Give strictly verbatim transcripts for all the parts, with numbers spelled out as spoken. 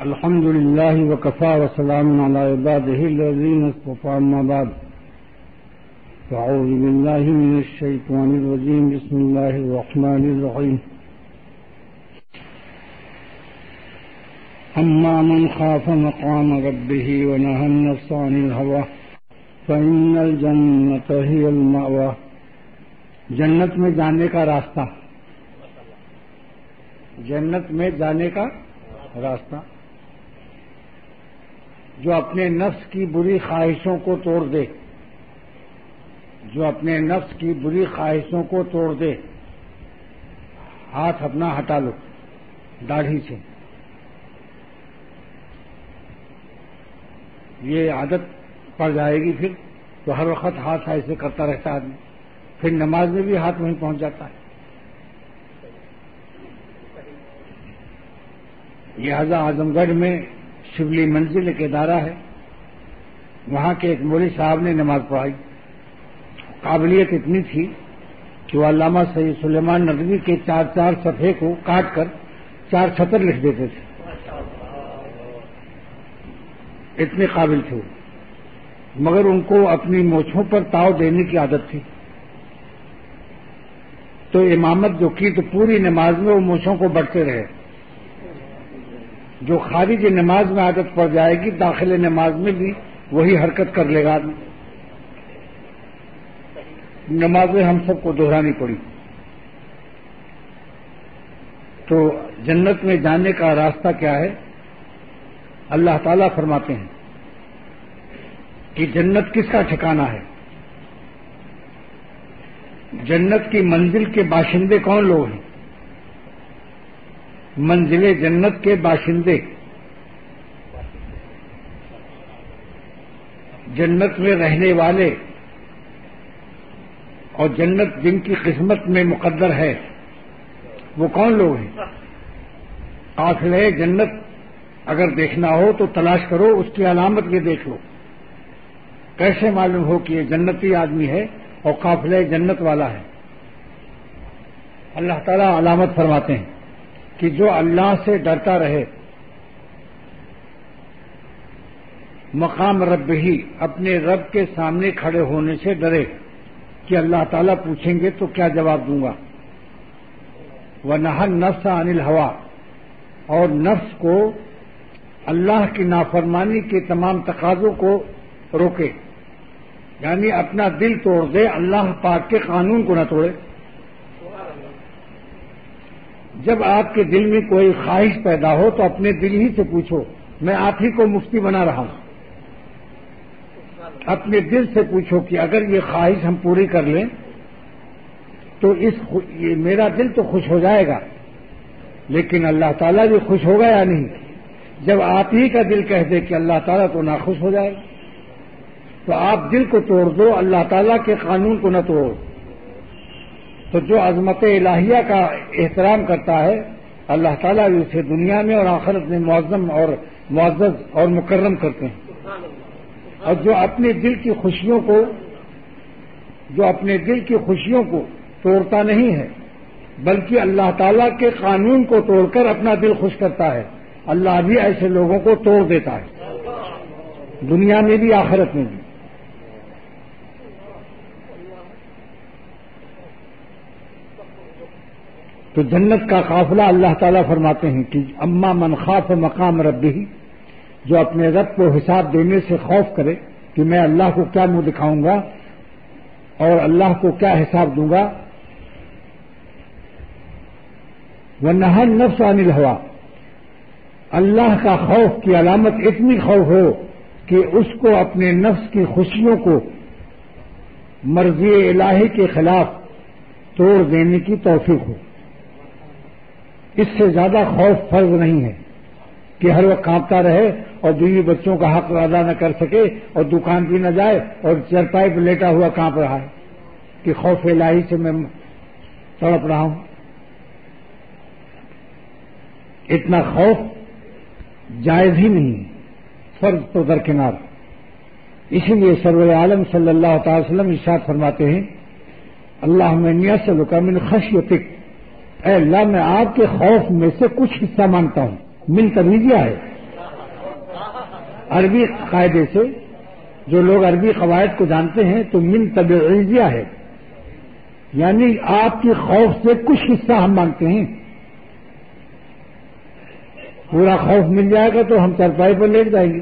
الحمد لله وكفى وسلام على عباده الذين اصطفى أما بعد فأعوذ بالله من الشيطان الرجيم بسم الله الرحمن الرحيم أما من خاف مقام ربه ونهى النفس عن الهوى فإن الجنة هي المأوى جنت میں جانے کا راستہ جنت میں جانے کا راستہ جو اپنے نفس کی بری خواہشوں کو توڑ دے جو اپنے نفس کی بری خواہشوں کو توڑ دے ہاتھ اپنا ہٹا لو داڑھی سے. یہ عادت پڑ جائے گی پھر تو ہر وقت ہاتھ ایسے کرتا رہتا آدمی, پھر نماز میں بھی ہاتھ وہیں پہنچ جاتا ہے. لہذا اعظم گڑھ میں شبلی منزل ایک ادارہ ہے, وہاں کے ایک مولوی صاحب نے نماز پڑھائی. قابلیت اتنی تھی کہ وہ علامہ سید سلیمان ندوی کے چار چار صفحے کو کاٹ کر چار سطر لکھ دیتے تھے, اتنے قابل تھے وہ. مگر ان کو اپنی مونچھوں پر تاؤ دینے کی عادت تھی, تو امامت جو کی تو پوری نماز میں وہ مونچھوں کو بڑھتے رہے. جو خارج نماز میں عادت پڑ جائے گی داخل نماز میں بھی وہی حرکت کر لے گا. نمازیں ہم سب کو دہرانی پڑی. تو جنت میں جانے کا راستہ کیا ہے؟ اللہ تعالیٰ فرماتے ہیں کہ جنت کس کا ٹھکانہ ہے, جنت کی منزل کے باشندے کون لوگ ہیں؟ منزل جنت کے باشندے, جنت میں رہنے والے اور جنت جن کی قسمت میں مقدر ہے وہ کون لوگ ہیں؟ قافلہ جنت اگر دیکھنا ہو تو تلاش کرو, اس کی علامت یہ دیکھ لو. کیسے معلوم ہو کہ یہ جنتی آدمی ہے اور قافلہ جنت والا ہے؟ اللہ تعالیٰ علامت فرماتے ہیں کہ جو اللہ سے ڈرتا رہے, مقام رب ہی اپنے رب کے سامنے کھڑے ہونے سے ڈرے کہ اللہ تعالیٰ پوچھیں گے تو کیا جواب دوں گا. وَنَهَى النَّفْسَ عَنِ الْهَوَىٰ, اور نفس کو اللہ کی نافرمانی کے تمام تقاضوں کو روکے, یعنی اپنا دل توڑ دے, اللہ پاک کے قانون کو نہ توڑے. جب آپ کے دل میں کوئی خواہش پیدا ہو تو اپنے دل ہی سے پوچھو, میں آپ ہی کو مفتی بنا رہا ہوں. اپنے دل سے پوچھو کہ اگر یہ خواہش ہم پوری کر لیں تو اس یہ میرا دل تو خوش ہو جائے گا, لیکن اللہ تعالیٰ بھی خوش ہوگا یا نہیں؟ جب آپ ہی کا دل کہہ دے کہ اللہ تعالیٰ تو ناخوش ہو جائے گا, تو آپ دل کو توڑ دو, اللہ تعالیٰ کے قانون کو نہ توڑو. تو جو عظمت الہیہ کا احترام کرتا ہے اللہ تعالیٰ بھی اسے دنیا میں اور آخرت میں معظم اور معزز اور مکرم کرتے ہیں. اور جو اپنے دل کی خوشیوں کو جو اپنے دل کی خوشیوں کو توڑتا نہیں ہے بلکہ اللہ تعالیٰ کے قانون کو توڑ کر اپنا دل خوش کرتا ہے, اللہ بھی ایسے لوگوں کو توڑ دیتا ہے, دنیا میں بھی آخرت میں بھی. تو جنت کا قافلہ اللہ تعالیٰ فرماتے ہیں کہ اما من خاف مقام ربہ, جو اپنے رب کو حساب دینے سے خوف کرے کہ میں اللہ کو کیا منہ دکھاؤں گا اور اللہ کو کیا حساب دوں گا. وَنَهَى النَّفْسَ عَنِ الْهَوَىٰ, اللہ کا خوف کی علامت اتنی خوف ہو کہ اس کو اپنے نفس کی خوشیوں کو مرضی الہی کے خلاف توڑ دینے کی توفیق ہو. اس سے زیادہ خوف فرض نہیں ہے کہ ہر وقت کانپتا رہے اور بیوی بچوں کا حق ادا نہ کر سکے اور دکان بھی نہ جائے اور چرپائی پہ لیٹا ہوا کانپ رہا ہے کہ خوف الہی سے میں تڑپ رہا ہوں. اتنا خوف جائز ہی نہیں ہے, فرض تو درکنار. اسی لیے سرور عالم صلی اللہ تعالی وسلم ارشاد فرماتے ہیں اللہم انی اسألک من خشیتک, اے اللہ میں آپ کے خوف میں سے کچھ حصہ مانگتا ہوں. من تبیزیہ ہے, عربی قاعدے سے جو لوگ عربی قواعد کو جانتے ہیں تو من تبعیضیہ ہے، یعنی آپ کے خوف سے کچھ حصہ ہم مانگتے ہیں. پورا خوف مل جائے گا تو ہم چارپائی پر لیٹ جائیں گے.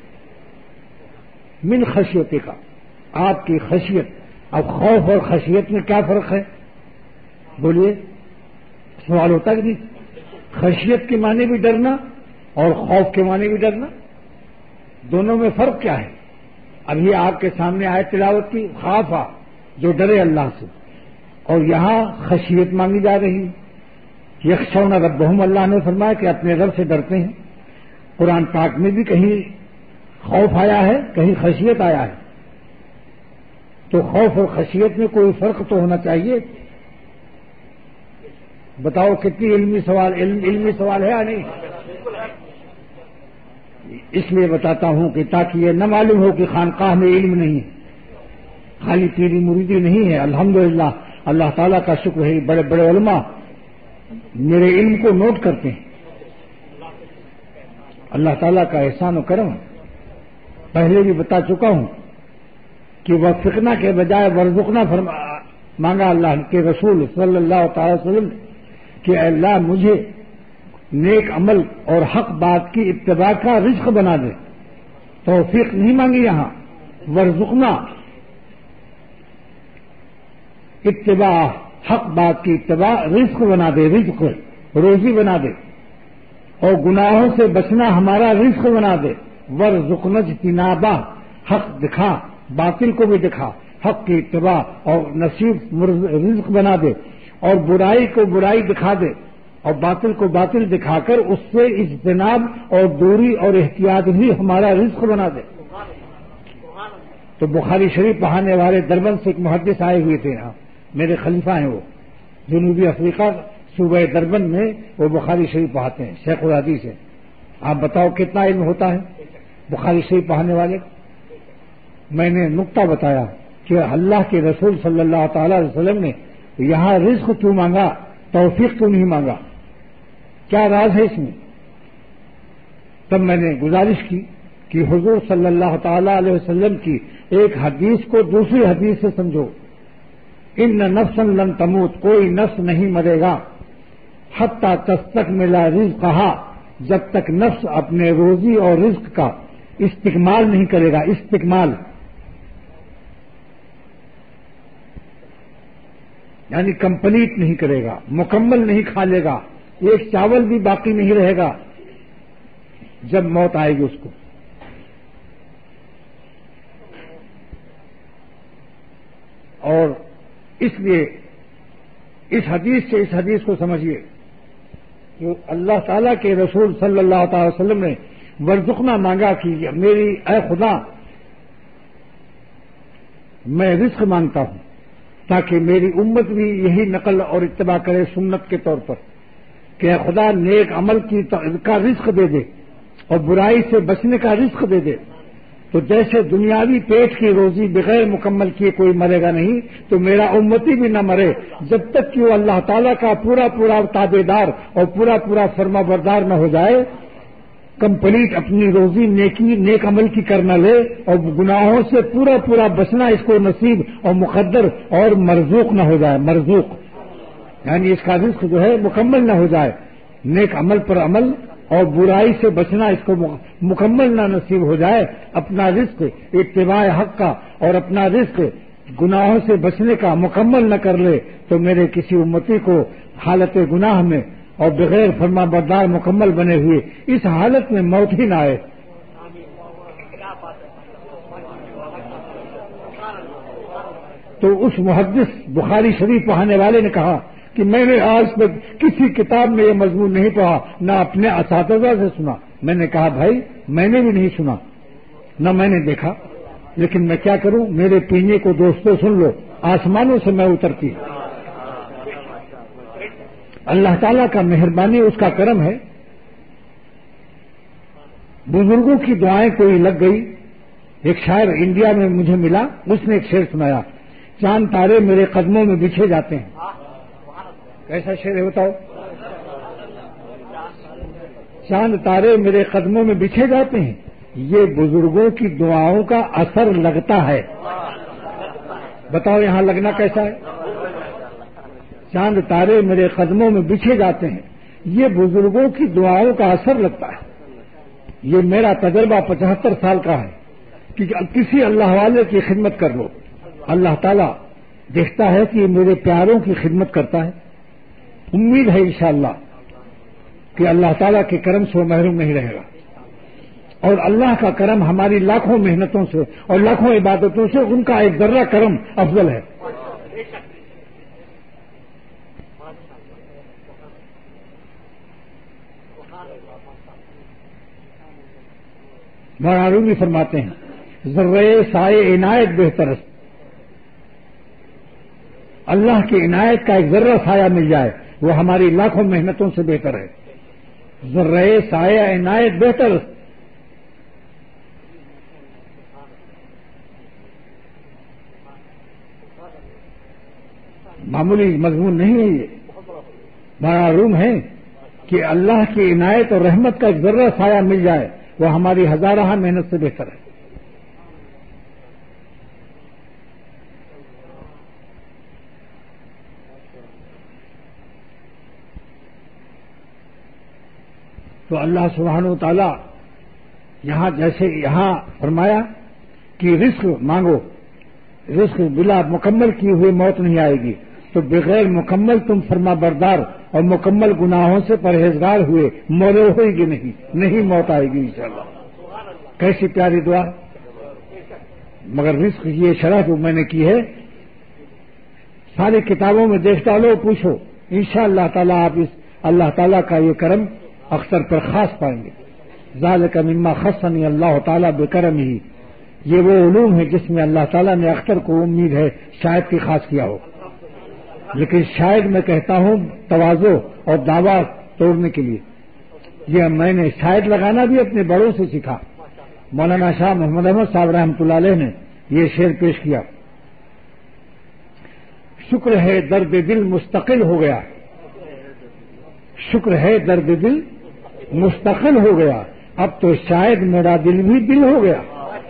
من خشیت کا، آپ کی خشیت. اب خوف اور خشیت میں کیا فرق ہے؟ بولیے، سوال ہوتا کہ نہیں؟ خشیت کے معنی بھی ڈرنا اور خوف کے معنی بھی ڈرنا، دونوں میں فرق کیا ہے؟ ابھی آپ کے سامنے آئے تلاوت کی، خافا جو ڈرے اللہ سے، اور یہاں خشیت مانگی جا رہی ہے. یخشون ربہم، اللہ نے فرمایا کہ اپنے رب سے ڈرتے ہیں. قرآن پاک میں بھی کہیں خوف آیا ہے، کہیں خشیت آیا ہے. تو خوف اور خشیت میں کوئی فرق تو ہونا چاہیے. بتاؤ کتنی علمی سوال علم علمی سوال ہے یا نہیں؟ اس لیے بتاتا ہوں کہ تاکہ یہ نہ معلوم ہو کہ خانقاہ میں علم نہیں ہے، خالی پیری مریدی نہیں ہے. الحمدللہ اللہ تعالیٰ کا شکر ہے، بڑے بڑے علماء میرے علم کو نوٹ کرتے ہیں. اللہ تعالیٰ کا احسان و کرم. پہلے بھی بتا چکا ہوں کہ وہ فقنا کے بجائے ورزقنا فرما مانگا اللہ کے رسول صلی اللہ تعالی وسلم کہ اے اللہ مجھے نیک عمل اور حق بات کی اتباع کا رزق بنا دے. توفیق نہیں مانگی یہاں، ورزقنا اتباع، حق بات کی اتباع، رزق بنا دے، رزق روزی بنا دے، اور گناہوں سے بچنا ہمارا رزق بنا دے. ورزقنا اجتنابہ، حق دکھا، باطل کو بھی دکھا، حق کی اتباع اور نصیب رزق بنا دے، اور برائی کو برائی دکھا دے اور باطل کو باطل دکھا کر اس سے اجتناب اور دوری اور احتیاط بھی ہمارا رزق بنا دے. تو بخاری شریف پڑھانے والے دربند سے ایک محدث آئے ہوئے تھے یہاں، میرے خلیفہ ہیں وہ، جنوبی افریقہ صوبہ دربند میں وہ بخاری شریف پڑھاتے ہیں، شیخ الحدیث ہے. آپ بتاؤ کتنا علم ہوتا ہے بخاری شریف پڑھانے والے. میں نے نقطہ بتایا کہ اللہ کے رسول صلی اللہ تعالی علیہ وسلم نے یہاں رزق کیوں مانگا، توفیق کیوں نہیں مانگا، کیا راز ہے اس میں؟ تب میں نے گزارش کی کہ حضور صلی اللہ تعالی علیہ وسلم کی ایک حدیث کو دوسری حدیث سے سمجھو. ان نفسا لن تموت، کوئی نفس نہیں مرے گا، حتی تستکمل رزقہا، جب تک نفس اپنے روزی اور رزق کا استکمال نہیں کرے گا. استکمال یعنی کمپلیٹ نہیں کرے گا، مکمل نہیں کھا لے گا، ایک چاول بھی باقی نہیں رہے گا جب موت آئے گی اس کو. اور اس لیے اس حدیث سے اس حدیث کو سمجھیے کہ اللہ تعالیٰ کے رسول صلی اللہ تعالی وسلم نے ورزقنا مانگا کہ میری اے خدا میں رزق مانگتا ہوں تاکہ میری امت بھی یہی نقل اور اتباع کرے سنت کے طور پر کہ اے خدا نیک عمل کی کا رزق دے دے اور برائی سے بچنے کا رزق دے دے. تو جیسے دنیاوی پیٹ کی روزی بغیر مکمل کیے کوئی مرے گا نہیں، تو میرا امتی بھی نہ مرے جب تک کہ وہ اللہ تعالیٰ کا پورا پورا تابع دار اور پورا پورا فرما بردار نہ ہو جائے، کمپلیٹ اپنی روزی نیکی نیک عمل کی کرنا لے اور گناہوں سے پورا پورا بچنا اس کو نصیب اور مقدر اور مرزوق نہ ہو جائے. مرزوق یعنی اس کا رزق جو ہے مکمل نہ ہو جائے، نیک عمل پر عمل اور برائی سے بچنا اس کو مکمل نہ نصیب ہو جائے. اپنا رزق اتباع حق کا اور اپنا رزق گناہوں سے بچنے کا مکمل نہ کر لے تو میرے کسی امتی کو حالت گناہ میں اور بغیر فرما بردار مکمل بنے ہوئے اس حالت میں موت ہی نہ آئے. تو اس محدث بخاری شریف پڑھانے والے نے کہا کہ میں نے آج تک کسی کتاب میں یہ مضمون نہیں پڑھا، نہ اپنے اساتذہ سے سنا. میں نے کہا بھائی میں نے بھی نہیں سنا، نہ میں نے دیکھا، لیکن میں کیا کروں، میرے پینے کو دوستوں سن لو، آسمانوں سے میں اترتی. اللہ تعالیٰ کا مہربانی اس کا کرم ہے. بزرگوں کی دعائیں کوئی لگ گئی. ایک شاعر انڈیا میں مجھے ملا، اس نے ایک شعر سنایا، چاند تارے میرے قدموں میں بچھے جاتے ہیں. کیسا شعر ہے بتاؤ؟ چاند تارے میرے قدموں میں بچھے جاتے ہیں، یہ بزرگوں کی دعاؤں کا اثر لگتا ہے. بتاؤ یہاں لگنا کیسا ہے؟ چاند تارے میرے قدموں میں بچھے جاتے ہیں، یہ بزرگوں کی دعاؤں کا اثر لگتا ہے. یہ میرا تجربہ پچہتر سال کا ہے کہ کسی اللہ والے کی خدمت کر لو، اللہ تعالیٰ دیکھتا ہے کہ یہ میرے پیاروں کی خدمت کرتا ہے. امید ہے انشاءاللہ کہ اللہ تعالیٰ کے کرم سے وہ محروم نہیں رہے گا، اور اللہ کا کرم ہماری لاکھوں محنتوں سے اور لاکھوں عبادتوں سے ان کا ایک ذرہ کرم افضل ہے. مولانا رومی فرماتے ہیں ذرے سائے عنایت بہتر ہے. اللہ کی عنایت کا ایک ذرہ سایہ مل جائے وہ ہماری لاکھوں محنتوں سے بہتر ہے. ذرے سایہ عنایت بہتر. معمولی مضمون نہیں ہے یہ، معلوم ہے کہ اللہ کی عنایت اور رحمت کا ایک ذرہ سایہ مل جائے وہ ہماری ہزارہ محنت سے بہتر ہے. تو اللہ سبحانہ و تعالی یہاں جیسے یہاں فرمایا کہ رزق مانگو، رزق بلا مکمل کی ہوئی موت نہیں آئے گی، تو بغیر مکمل تم فرما بردار اور مکمل گناہوں سے پرہیزگار ہوئے مولے ہوئے گی نہیں نہیں موت آئے گی انشاءاللہ. کیسی پیاری دعا. مگر رزق کی یہ شرح جو میں نے کی ہے ساری کتابوں میں دیکھ ڈالو، پوچھو، انشاءاللہ تعالیٰ آپ اس اللہ تعالیٰ کا یہ کرم اختر پر خاص پائیں گے. ذالک مما خصنی اللہ تعالیٰ بکرمہ، یہ وہ علوم ہے جس میں اللہ تعالیٰ نے اختر کو امید ہے شاید کی خاص کیا ہو. لیکن شاید میں کہتا ہوں تواضع اور دعویٰ توڑنے کے لیے. یہ میں نے شاید لگانا بھی اپنے بڑوں سے سیکھا. مولانا شاہ محمد احمد صاحب رحمۃ اللہ علیہ نے یہ شعر پیش کیا، شکر ہے درد دل مستقل ہو گیا، شکر ہے درد دل مستقل ہو گیا، اب تو شاید میرا دل بھی دل ہو گیا.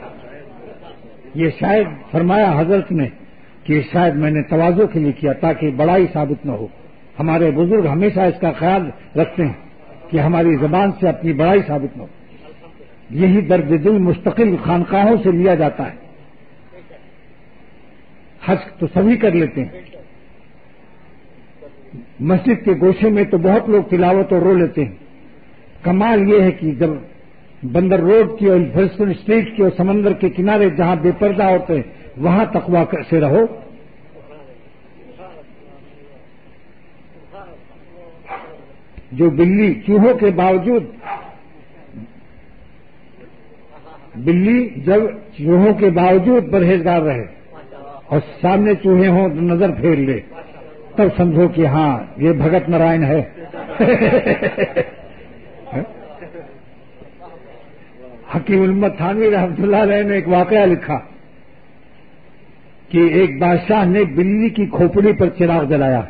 یہ شاید فرمایا حضرت نے کہ شاید میں نے تواضع کے لیے کیا تاکہ بڑائی ثابت نہ ہو. ہمارے بزرگ ہمیشہ اس کا خیال رکھتے ہیں کہ ہماری زبان سے اپنی بڑائی ثابت نہ ہو. یہی درد دل مستقل خانقاہوں سے لیا جاتا ہے. حج تو سبھی کر لیتے ہیں، مسجد کے گوشے میں تو بہت لوگ تلاوت اور رو لیتے ہیں. کمال یہ ہے کہ جب بندر روڈ کی اور فرسٹن اسٹریٹ کی اور سمندر کے کنارے جہاں بے پردہ ہوتے ہیں وہاں تقویٰ سے رہو. جو بلی چوہوں کے باوجود بلی جب چوہوں کے باوجود پرہیزگار رہے اور سامنے چوہے ہوں تو نظر پھیر لے تب سمجھو کہ ہاں یہ بھگت نارائن ہے. حکیم الامت تھانوی رحمۃ اللہ علیہ نے ایک واقعہ لکھا کہ ایک بادشاہ نے بلی کی کھوپڑی پر چراغ جلایا،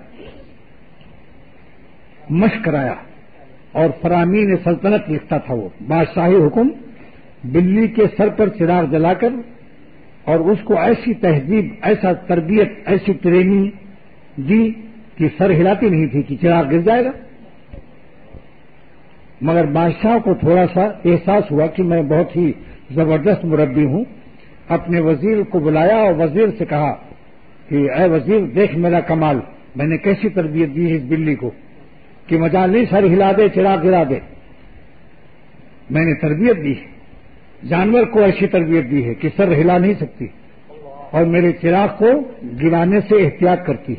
مشق کرایا، اور فرامین سلطنت لکھتا تھا وہ بادشاہی حکم، بلی کے سر پر چراغ جلا کر اور اس کو ایسی تہذیب، ایسا تربیت، ایسی ٹریننگ دی کہ سر ہلاتی نہیں تھی کہ چراغ گر جائے گا. مگر بادشاہ کو تھوڑا سا احساس ہوا کہ میں بہت ہی زبردست مربی ہوں. اپنے وزیر کو بلایا اور وزیر سے کہا کہ اے وزیر دیکھ میرا کمال، میں نے کیسی تربیت دی ہے اس بلی کو کہ مجال نہیں سر ہلا دے چراغ گرا دے. میں نے تربیت دی ہے، جانور کو ایسی تربیت دی ہے کہ سر ہلا نہیں سکتی اور میرے چراغ کو گرانے سے احتیاط کرتی،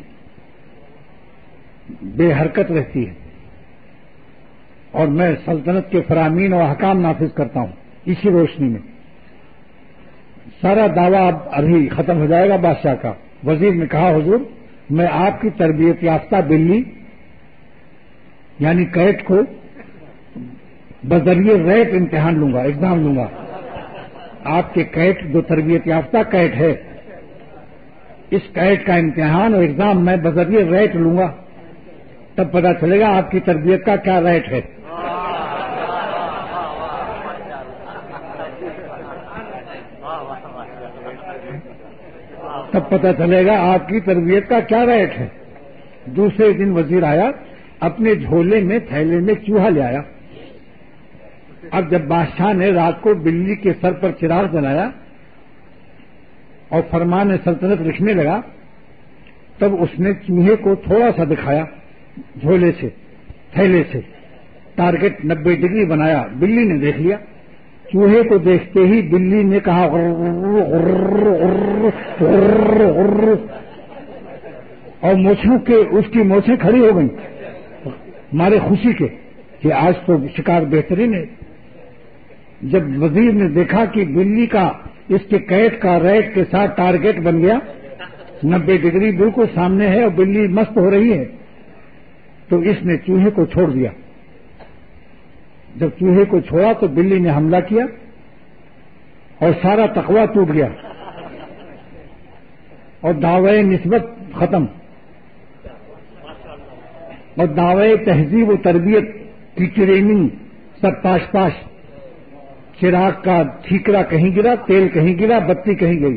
بے حرکت رہتی ہے، اور میں سلطنت کے فرامین اور احکام نافذ کرتا ہوں. اسی روشنی میں سارا دعویٰ اب ابھی ختم ہو جائے گا بادشاہ کا. وزیر نے کہا حضور میں آپ کی تربیت یافتہ بلی یعنی کیٹ کو بذریعہ ریٹ امتحان لوں گا، ایگزام لوں گا. آپ کے کیٹ جو تربیت یافتہ کیٹ ہے اس کیٹ کا امتحان اور ایگزام میں بذریعہ ریٹ لوں گا، تب پتہ چلے گا آپ کی تربیت کا کیا ریٹ ہے. تب پتہ چلے گا آپ کی تربیت کا کیا ریٹ ہے۔ دوسرے دن وزیر آیا، اپنے جھولے میں تھیلے میں چوہا لے آیا۔ اب جب بادشاہ نے رات کو بلی کے سر پر چراغ جلایا اور فرمان سلطنت لکھنے لگا، تب اس نے چوہے کو تھوڑا سا دکھایا جھولے سے، تھیلے سے، ٹارگٹ نبے ڈگری بنایا، بلی نے دیکھ لیا۔ چوہے کو دیکھتے ہی بلی نے کہا غر غر غر غر غر، اور مونچھوں کے اس کی مونچھیں کھڑی ہو گئیں مارے خوشی کے کہ آج تو شکار بہترین ہے۔ جب وزیر نے دیکھا کہ بلی کا اس کے قید کا ریٹ کے ساتھ ٹارگٹ بن گیا، نبے ڈگری بالکل سامنے ہے اور بلی مست ہو رہی ہے، تو اس نے چوہے کو چھوڑ دیا۔ جب چوہے کو چھوڑا تو بلی نے حملہ کیا اور سارا تقویٰ ٹوٹ گیا اور دعوی نسبت ختم اور دعوی تہذیب و تربیت کی ٹریننگ سب پاش پاش۔ چراغ کا ٹھیکرا کہیں گرا، تیل کہیں گرا، بتی کہیں گئی۔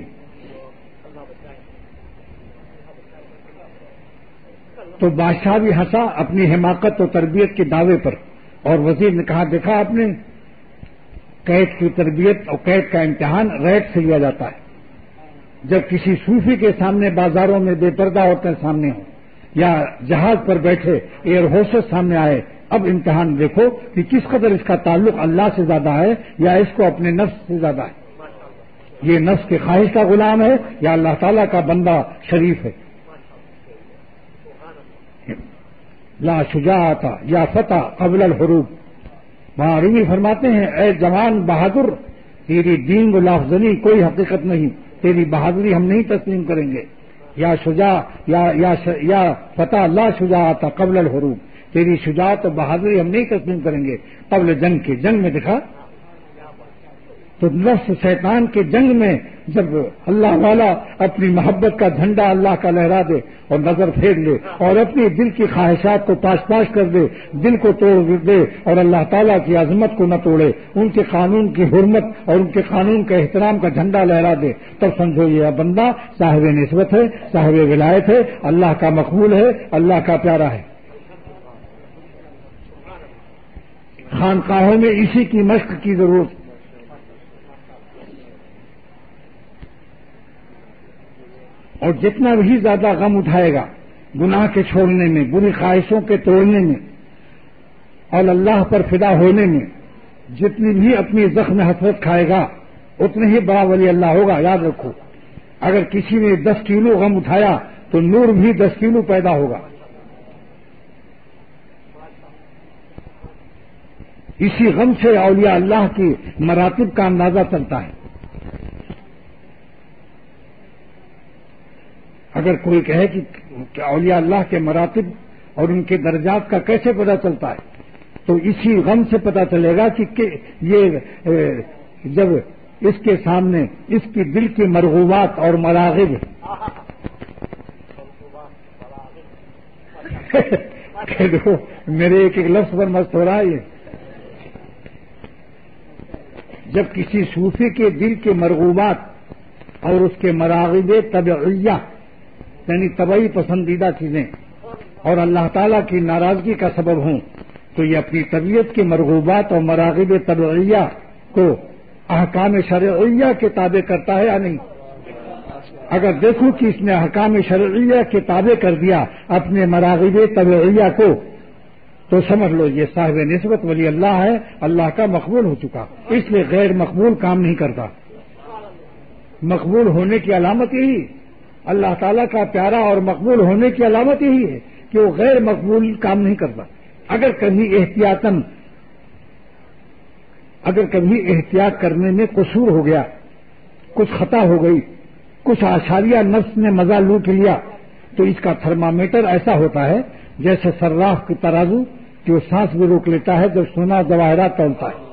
تو بادشاہ بھی ہنسا اپنی حماقت و تربیت کے دعوے پر، اور وزیر نے کہا دیکھا آپ نے، قید کی تربیت اور قید کا امتحان ریٹ سے لیا جاتا ہے۔ جب کسی صوفی کے سامنے بازاروں میں بے پردہ عورتیں سامنے ہوں یا جہاز پر بیٹھے ایئر ہوسٹس سامنے آئے، اب امتحان دیکھو کہ کس قدر اس کا تعلق اللہ سے زیادہ ہے یا اس کو اپنے نفس سے زیادہ ہے۔ یہ نفس کے خواہش کا غلام ہے یا اللہ تعالیٰ کا بندہ شریف ہے۔ لا شجاعت یا فتح قبل الحروب۔ وہاں رومی فرماتے ہیں اے جوان بہادر، تیری دین و لافزنی کوئی حقیقت نہیں، تیری بہادری ہم نہیں تسلیم کریں گے۔ یا شجاع یا یا یا فتح لا شجاعت قبل الحروب، تیری شجاعت و بہادری ہم نہیں تسلیم کریں گے قبل جنگ کے۔ جنگ میں دکھا تو نفس شیطان کے جنگ میں جب اللہ والا اپنی محبت کا جھنڈا اللہ کا لہرا دے اور نظر پھیر لے اور اپنی دل کی خواہشات کو پاش پاش کر دے، دل کو توڑ دے اور اللہ تعالیٰ کی عظمت کو نہ توڑے، ان کے قانون کی حرمت اور ان کے قانون کے احترام کا جھنڈا لہرا دے، تب سمجھو یہ بندہ صاحب نسبت ہے، صاحب ولایت ہے، اللہ کا مقبول ہے، اللہ کا پیارا ہے۔ خانقاہوں میں اسی کی مشق کی ضرورت۔ اور جتنا بھی زیادہ غم اٹھائے گا گناہ کے چھوڑنے میں، بری خواہشوں کے توڑنے میں اور اللہ پر فدا ہونے میں، جتنی بھی اپنی زخم حسرت کھائے گا اتنے ہی بڑا ولی اللہ ہوگا۔ یاد رکھو، اگر کسی نے دس کلو غم اٹھایا تو نور بھی دس کلو پیدا ہوگا۔ اسی غم سے اولیاء اللہ کی مراتب کا اندازہ چلتا ہے۔ اگر کوئی کہے کہ اولیاء اللہ کے مراتب اور ان کے درجات کا کیسے پتہ چلتا ہے، تو اسی غم سے پتہ چلے گا کہ یہ جب اس کے سامنے اس کی دل کی مرغوبات اور مراغب کہ دیکھو میرے ایک ایک لفظ پر مست ہو رہا ہے۔ یہ جب کسی صوفی کے دل کے مرغوبات اور اس کے مراغب طبعیہ یعنی طبعی پسندیدہ چیزیں اور اللہ تعالیٰ کی ناراضگی کا سبب ہوں، تو یہ اپنی طبیعت کے مرغوبات اور مراغب طبعیہ کو احکام شرعیہ کے تابع کرتا ہے یا نہیں؟ اگر دیکھو کہ اس نے احکام شرعیہ کے تابع کر دیا اپنے مراغب طبعیہ کو، تو سمجھ لو یہ صاحب نسبت ولی اللہ ہے، اللہ کا مقبول ہو چکا۔ اس لیے غیر مقبول کام نہیں کرتا۔ مقبول ہونے کی علامت یہی، اللہ تعالیٰ کا پیارا اور مقبول ہونے کی علامت یہی ہے کہ وہ غیر مقبول کام نہیں کرتا۔ اگر کبھی احتیاطاً اگر کبھی احتیاط کرنے میں قصور ہو گیا، کچھ خطا ہو گئی، کچھ آشاریہ نفس نے مزہ لوٹ لیا، تو اس کا تھرمامیٹر ایسا ہوتا ہے جیسے صراف کی ترازو کہ وہ سانس بھی روک لیتا ہے جب سونا جواہرات تولتا ہے۔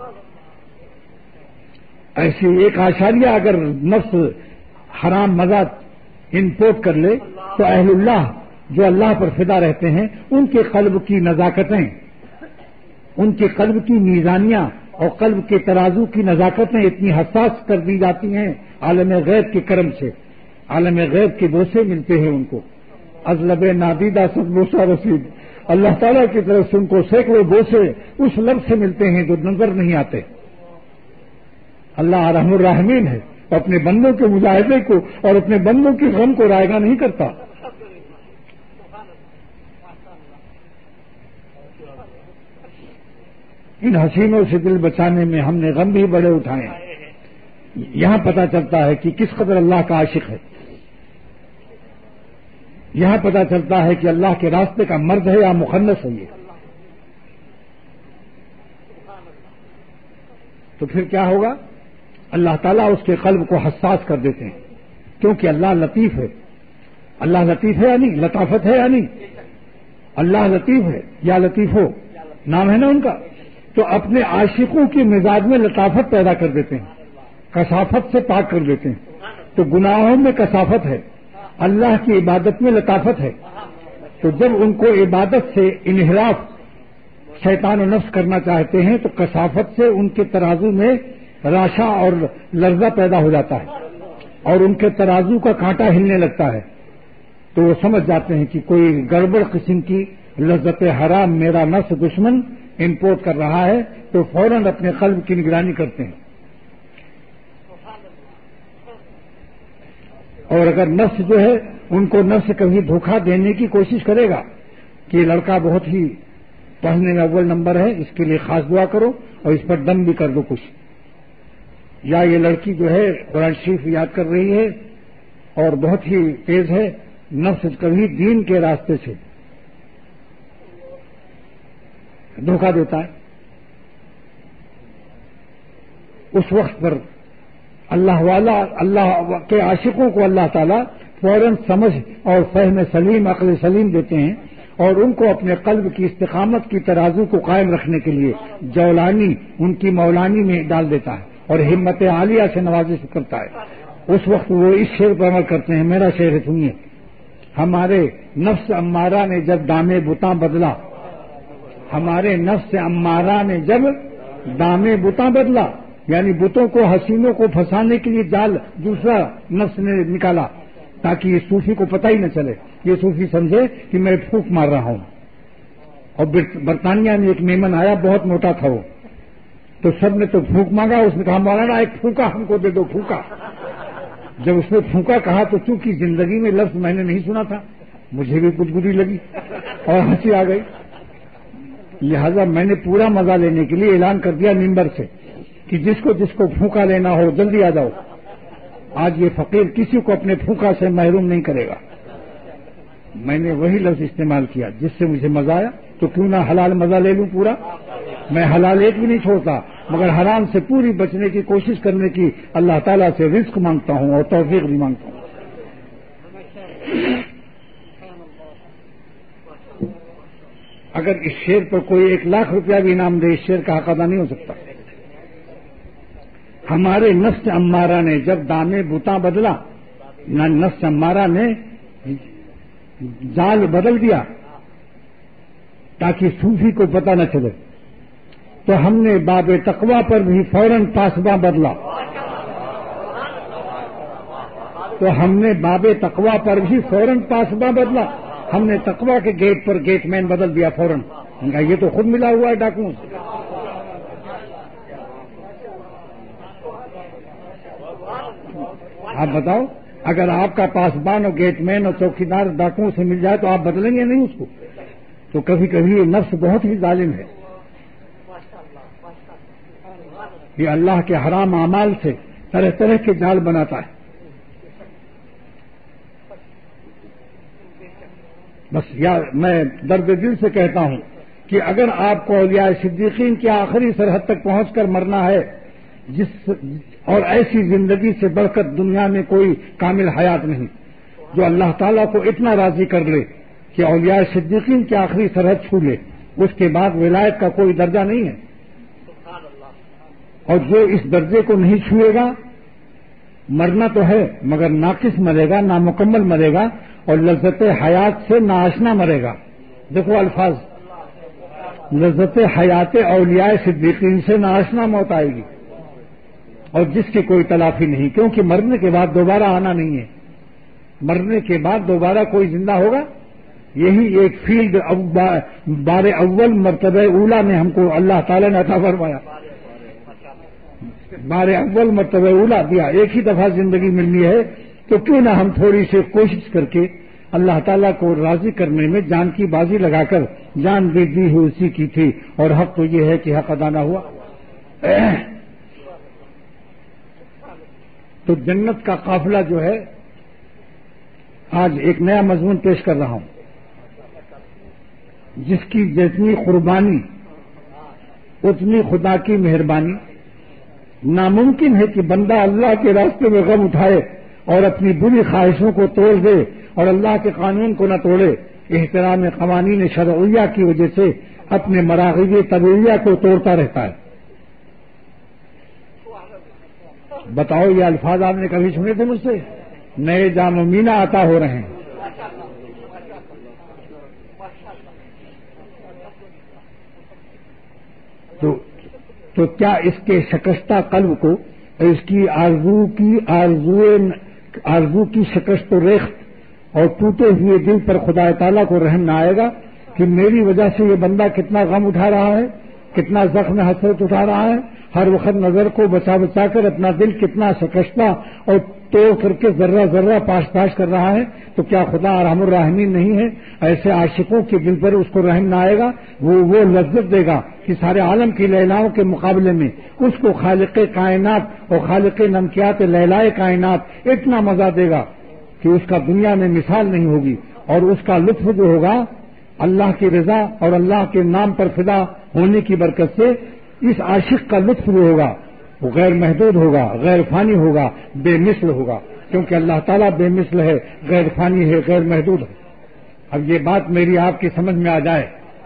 ایسی ایک آشاریہ اگر نفس حرام مزہ امپورٹ کر لے تو اہل اللہ جو اللہ پر فدا رہتے ہیں ان کے قلب کی نزاکتیں، ان کے قلب کی میزانیاں اور قلب کے ترازو کی نزاکتیں اتنی حساس کر دی جاتی ہیں عالم غیب کے کرم سے. عالم غیب کے بوسے ملتے ہیں ان کو. ازلب نادیدہ سب بوسا رسید. اللہ تعالیٰ کی طرف سے ان کو سینکڑوں بوسے اس لفظ سے ملتے ہیں جو نظر نہیں آتے. اللہ ارحم الراحمین ہے، اپنے بندوں کے مجاہدے کو اور اپنے بندوں کی غم کو رائگاں نہیں کرتا. ان حسینوں سے دل بچانے میں ہم نے غم بھی بڑے اٹھائے ہیں. یہاں پتہ چلتا ہے کہ کس قدر اللہ کا عاشق ہے. یہاں پتہ چلتا ہے کہ اللہ کے راستے کا مرد ہے یا مخنث ہے. یہ تو پھر کیا ہوگا؟ اللہ تعالیٰ اس کے قلب کو حساس کر دیتے ہیں، کیونکہ اللہ لطیف ہے. اللہ لطیف ہے یا نہیں؟ لطافت ہے یا نہیں؟ اللہ لطیف ہے یا لطیف ہو نام ہے نا ان کا. تو اپنے عاشقوں کے مزاج میں لطافت پیدا کر دیتے ہیں، کثافت سے پاک کر دیتے ہیں. تو گناہوں میں کثافت ہے، اللہ کی عبادت میں لطافت ہے. تو جب ان کو عبادت سے انحراف شیطان و نفس کرنا چاہتے ہیں تو کثافت سے ان کے ترازو میں راشا اور لرزہ پیدا ہو جاتا ہے اور ان کے ترازو کا کانٹا ہلنے لگتا ہے. تو وہ سمجھ جاتے ہیں کہ کوئی گڑبڑ قسم کی لذت حرام میرا نفس دشمن امپورٹ کر رہا ہے. تو فوراً اپنے قلب کی نگرانی کرتے ہیں. اور اگر نفس جو ہے ان کو نفس کبھی دھوکہ دینے کی کوشش کرے گا کہ یہ لڑکا بہت ہی پڑھنے میں اول نمبر ہے، اس کے لیے خاص دعا کرو اور اس پر دم بھی کر دو کچھ، یا یہ لڑکی جو ہے قرآن شریف یاد کر رہی ہے اور بہت ہی تیز ہے، نفس کبھی دین کے راستے سے دھوکہ دیتا ہے. اس وقت پر اللہ والا اللہ کے عاشقوں کو اللہ تعالیٰ فوراً سمجھ اور فہم سلیم عقل سلیم دیتے ہیں اور ان کو اپنے قلب کی استقامت کی ترازو کو قائم رکھنے کے لیے جولانی ان کی مولانی میں ڈال دیتا ہے اور ہمت عالیہ سے نوازش کرتا ہے. اس وقت وہ اس شعر پر عمل کرتے ہیں. میرا شعر ہے سنیے. ہمارے نفس امارہ نے جب دامے بتاں بدلا، ہمارے نفس امارہ نے جب دامے بتاں بدلا، یعنی بتوں کو حسینوں کو پھنسانے کے لیے جال دوسرا نفس نے نکالا تاکہ یہ صوفی کو پتہ ہی نہ چلے. یہ صوفی سمجھے کہ میں پھونک مار رہا ہوں. اور برطانیہ میں ایک میمن آیا، بہت موٹا تھا وہ، تو سب نے تو پھونک مانگا. اس نے کہا مولانا ایک پھونکا ہم کو دے دو، پھونکا. جب اس نے پھونکا کہا تو چونکہ زندگی میں لفظ میں نے نہیں سنا تھا، مجھے بھی کچھ گری لگی اور ہنسی آ گئی. لہذا میں نے پورا مزہ لینے کے لیے اعلان کر دیا ممبر سے کہ جس کو جس کو پھونکا لینا ہو جلدی آ جاؤ. آج یہ فقیر کسی کو اپنے پھونکا سے محروم نہیں کرے گا. میں نے وہی لفظ استعمال کیا جس سے مجھے مزہ آیا. تو کیوں نہ حلال مزہ لے لوں پورا. میں حلال ایک بھی نہیں چھوڑتا، مگر حرام سے پوری بچنے کی کوشش کرنے کی اللہ تعالیٰ سے رزق مانگتا ہوں اور توفیق بھی مانگتا ہوں. اگر اس شعر پر کوئی ایک لاکھ روپیہ بھی انعام دے، اس شعر کا حق ادا نہیں ہو سکتا. ہمارے نفس امارہ نے جب دامے بتاں بدلا، نفس امارہ نے جال بدل دیا تاکہ صوفی کو پتہ نہ چلے، تو ہم نے باب تقویٰ پر بھی فوراً پاسباں بدلا. تو ہم نے باب تقویٰ پر بھی فوراً پاسباں بدلا. ہم نے تقویٰ کے گیٹ پر گیٹ مین بدل دیا فوراً. یہ تو خود ملا ہوا ہے ڈاکوؤں سے. آپ بتاؤ، اگر آپ کا پاسبان اور گیٹ مین اور چوکیدار ڈاکوؤں سے مل جائے تو آپ بدلیں گے نہیں اس کو؟ تو کبھی کبھی یہ نفس بہت ہی ظالم ہے. یہ اللہ کے حرام اعمال سے طرح طرح کے جال بناتا ہے. بس یا میں درد دل سے کہتا ہوں کہ اگر آپ کو اولیاء صدیقین کی آخری سرحد تک پہنچ کر مرنا ہے، جس اور ایسی زندگی سے بڑھ کر دنیا میں کوئی کامل حیات نہیں جو اللہ تعالیٰ کو اتنا راضی کر لے کہ اولیاء صدیقین کی آخری سرحد چھو لے، اس کے بعد ولایت کا کوئی درجہ نہیں ہے. اور جو اس درجے کو نہیں چھوئے گا مرنا تو ہے مگر ناقص مرے گا، نامکمل مرے گا اور لذت حیات سے ناآشنا مرے گا. دیکھو الفاظ، لذت حیات اولیاء صدیقین سے ناآشنا موت آئے گی، اور جس کی کوئی تلافی نہیں، کیونکہ مرنے کے بعد دوبارہ آنا نہیں ہے۔ مرنے کے بعد دوبارہ کوئی زندہ ہوگا؟ یہی ایک فیلڈ بار اول مرتبہ اولا میں ہم کو اللہ تعالی نے عطا فرمایا، بار اول مرتبہ اولا دیا، ایک ہی دفعہ زندگی ملنی ہے، تو کیوں نہ ہم تھوڑی سی کوشش کر کے اللہ تعالیٰ کو راضی کرنے میں جان کی بازی لگا کر، جان بھی دی ہوئی اسی کی تھی، اور حق تو یہ ہے کہ حق ادا نہ ہوا۔ تو جنت کا قافلہ جو ہے، آج ایک نیا مضمون پیش کر رہا ہوں، جس کی جتنی قربانی اتنی خدا کی مہربانی۔ ناممکن ہے کہ بندہ اللہ کے راستے میں غم اٹھائے اور اپنی بری خواہشوں کو توڑ دے اور اللہ کے قانون کو نہ توڑے، احترام قوانین شرعیہ کی وجہ سے اپنے مراغب طبیعیہ کو توڑتا رہتا ہے۔ بتاؤ، یہ الفاظ آپ نے کبھی سنے تھے مجھ سے؟ نئے جام و مینا عطا ہو رہے ہیں۔ تو تو کیا اس کے شکستہ قلب کو، اس کی آرزو کی آرزو آرزو کی شکست و ریخت اور ٹوٹے ہوئے دل پر خدا تعالیٰ کو رحم نہ آئے گا کہ میری وجہ سے یہ بندہ کتنا غم اٹھا رہا ہے، کتنا زخم حسرت اٹھا رہا ہے، ہر وقت نظر کو بچا بچا کر اپنا دل کتنا شکستہ اور توڑ کر کے ذرہ ذرہ پاش پاش کر رہا ہے؟ تو کیا خدا ارحم الراحمین نہیں ہے؟ ایسے عاشقوں کے دل پر اس کو رحم نہ آئے گا؟ وہ وہ لذت دے گا کہ سارے عالم کی لیلاؤں کے مقابلے میں اس کو خالق کائنات اور خالق نمکیات لیلائے کائنات اتنا مزہ دے گا کہ اس کا دنیا میں مثال نہیں ہوگی، اور اس کا لطف جو ہوگا اللہ کی رضا اور اللہ کے نام پر فدا ہونے کی برکت سے، اس عاشق کا لطف جو ہوگا وہ غیر محدود ہوگا، غیر فانی ہوگا، بے مثل ہوگا، کیونکہ اللہ تعالیٰ بے مثل ہے، غیر فانی ہے، غیر محدود ہے۔ اب یہ بات میری آپ کی سمجھ میں آ جائے،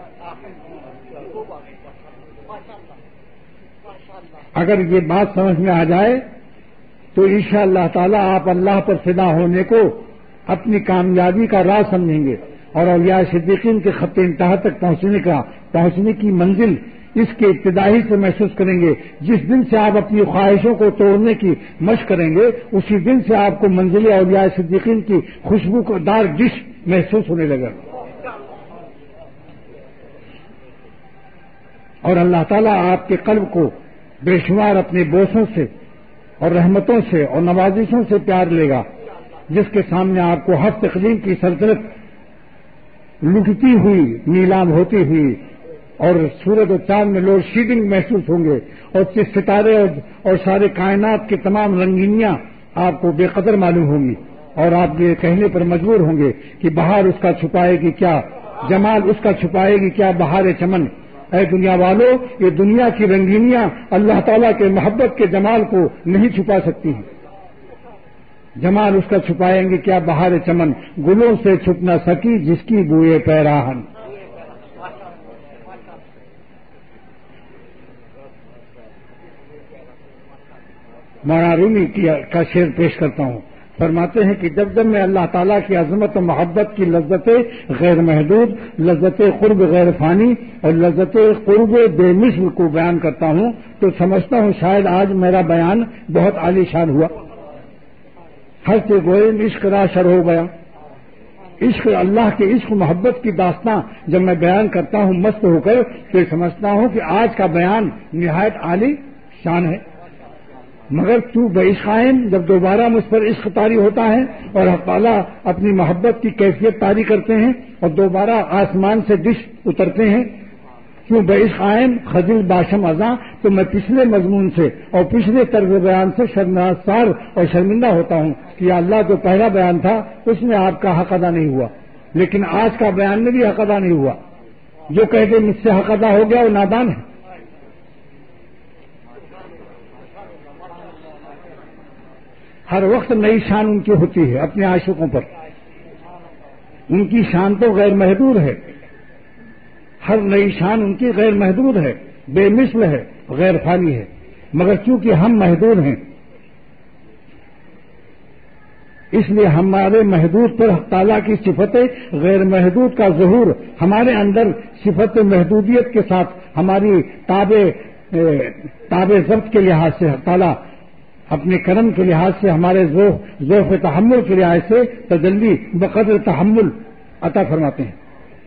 اگر یہ بات سمجھ میں آ جائے تو انشاءاللہ اللہ تعالیٰ آپ اللہ پر فدا ہونے کو اپنی کامیابی کا راز سمجھیں گے، اور اولیاء صدیقین کے خط انتہا تک پہنچنے کا پہنچنے کی منزل اس کے ابتدائی سے محسوس کریں گے۔ جس دن سے آپ اپنی خواہشوں کو توڑنے کی مشق کریں گے، اسی دن سے آپ کو منزل اولیاء صدیقین کی خوشبو کو دار ڈش محسوس ہونے لگا، اور اللہ تعالیٰ آپ کے قلب کو بے شمار اپنے بوسوں سے اور رحمتوں سے اور نوازشوں سے پیار لے گا، جس کے سامنے آپ کو ہر تقدیم کی سلطنت لٹتی ہوئی، نیلام ہوتی ہوئی، اور سورج و چاند میں لوڈ شیڈنگ محسوس ہوں گے، اور ستارے اور سارے کائنات کی تمام رنگینیاں آپ کو بے قدر معلوم ہوں گی، اور آپ یہ کہنے پر مجبور ہوں گے کہ بہار اس کا چھپائے گی کیا، جمال اس کا چھپائے گی کیا بہار چمن۔ اے دنیا والوں، یہ دنیا کی رنگینیاں اللہ تعالیٰ کے محبت کے جمال کو نہیں چھپا سکتی ہیں۔ جمال اس کا چھپائیں گے کیا بہار چمن، گلوں سے چھپ نہ سکی جس کی بوئے پیراہن۔ مولانا رومی کا شعر پیش کرتا ہوں، فرماتے ہیں کہ جب جب میں اللہ تعالیٰ کی عظمت و محبت کی لذت غیر محدود، لذت قرب غیر فانی اور لذت قرب بے مثل کو بیان کرتا ہوں تو سمجھتا ہوں شاید آج میرا بیان بہت عالی شان ہوا۔ ہر سے گوئم عشق را شر ہو گیا، عشق اللہ کے عشق محبت کی داستاں جب میں بیان کرتا ہوں مست ہو کر، تو سمجھتا ہوں کہ آج کا بیان نہایت عالی شان ہے۔ مگر تو بعشق قائم جب دوبارہ مجھ پر عشق طاری ہوتا ہے اور اللہ تعالیٰ اپنی محبت کی کیفیت طاری کرتے ہیں اور دوبارہ آسمان سے ڈش اترتے ہیں، کیوں بعشق قائم خجل باشم ازاں، تو میں پچھلے مضمون سے اور پچھلے طرز بیان سے شرمسار اور شرمندہ ہوتا ہوں کہ یا اللہ جو پہلا بیان تھا اس میں آپ کا حق ادا نہیں ہوا، لیکن آج کا بیان میں بھی حق ادا نہیں ہوا۔ جو کہہ دے مجھ سے حق ادا ہو گیا وہ نادان ہے۔ ہر وقت نئی شان ان کی ہوتی ہے اپنے عاشقوں پر، ان کی شان تو غیر محدود ہے، ہر نئی شان ان کی غیر محدود ہے، بے مثل ہے، غیر فانی ہے، مگر چونکہ ہم محدود ہیں اس لیے ہمارے محدود پر حق تعالیٰ کی صفتیں غیر محدود کا ظہور ہمارے اندر صفت محدودیت کے ساتھ ہماری تابع تابع ضبط کے لحاظ سے حق تعالیٰ اپنے کرم کے لحاظ سے ہمارے ذوق تحمل کے لحاظ سے تجلی بقدر تحمل عطا فرماتے ہیں.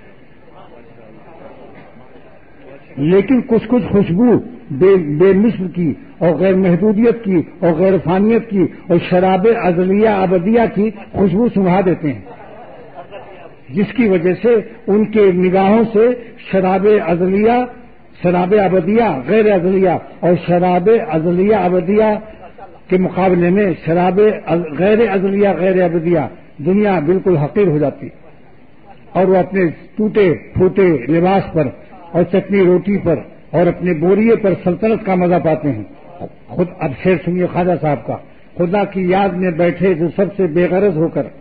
لیکن کچھ کچھ خوشبو بے, بے مثل کی اور غیر محدودیت کی اور غیر فانیت کی اور شراب ازلیہ ابدیہ کی خوشبو سنگھا دیتے ہیں، جس کی وجہ سے ان کے نگاہوں سے شراب ازلیہ شراب ابدیہ غیر ازلیہ اور شراب ازلیہ ابدیہ کے مقابلے میں شراب غیر ازلیہ غیر ابدیہ دنیا بالکل حقیر ہو جاتی اور وہ اپنے ٹوٹے پھوٹے لباس پر اور چٹنی روٹی پر اور اپنے بوریے پر سلطنت کا مزہ پاتے ہیں. خود اب شعر سنیے خواجہ صاحب کا. خدا کی یاد میں بیٹھے جو سب سے بے غرض ہو کر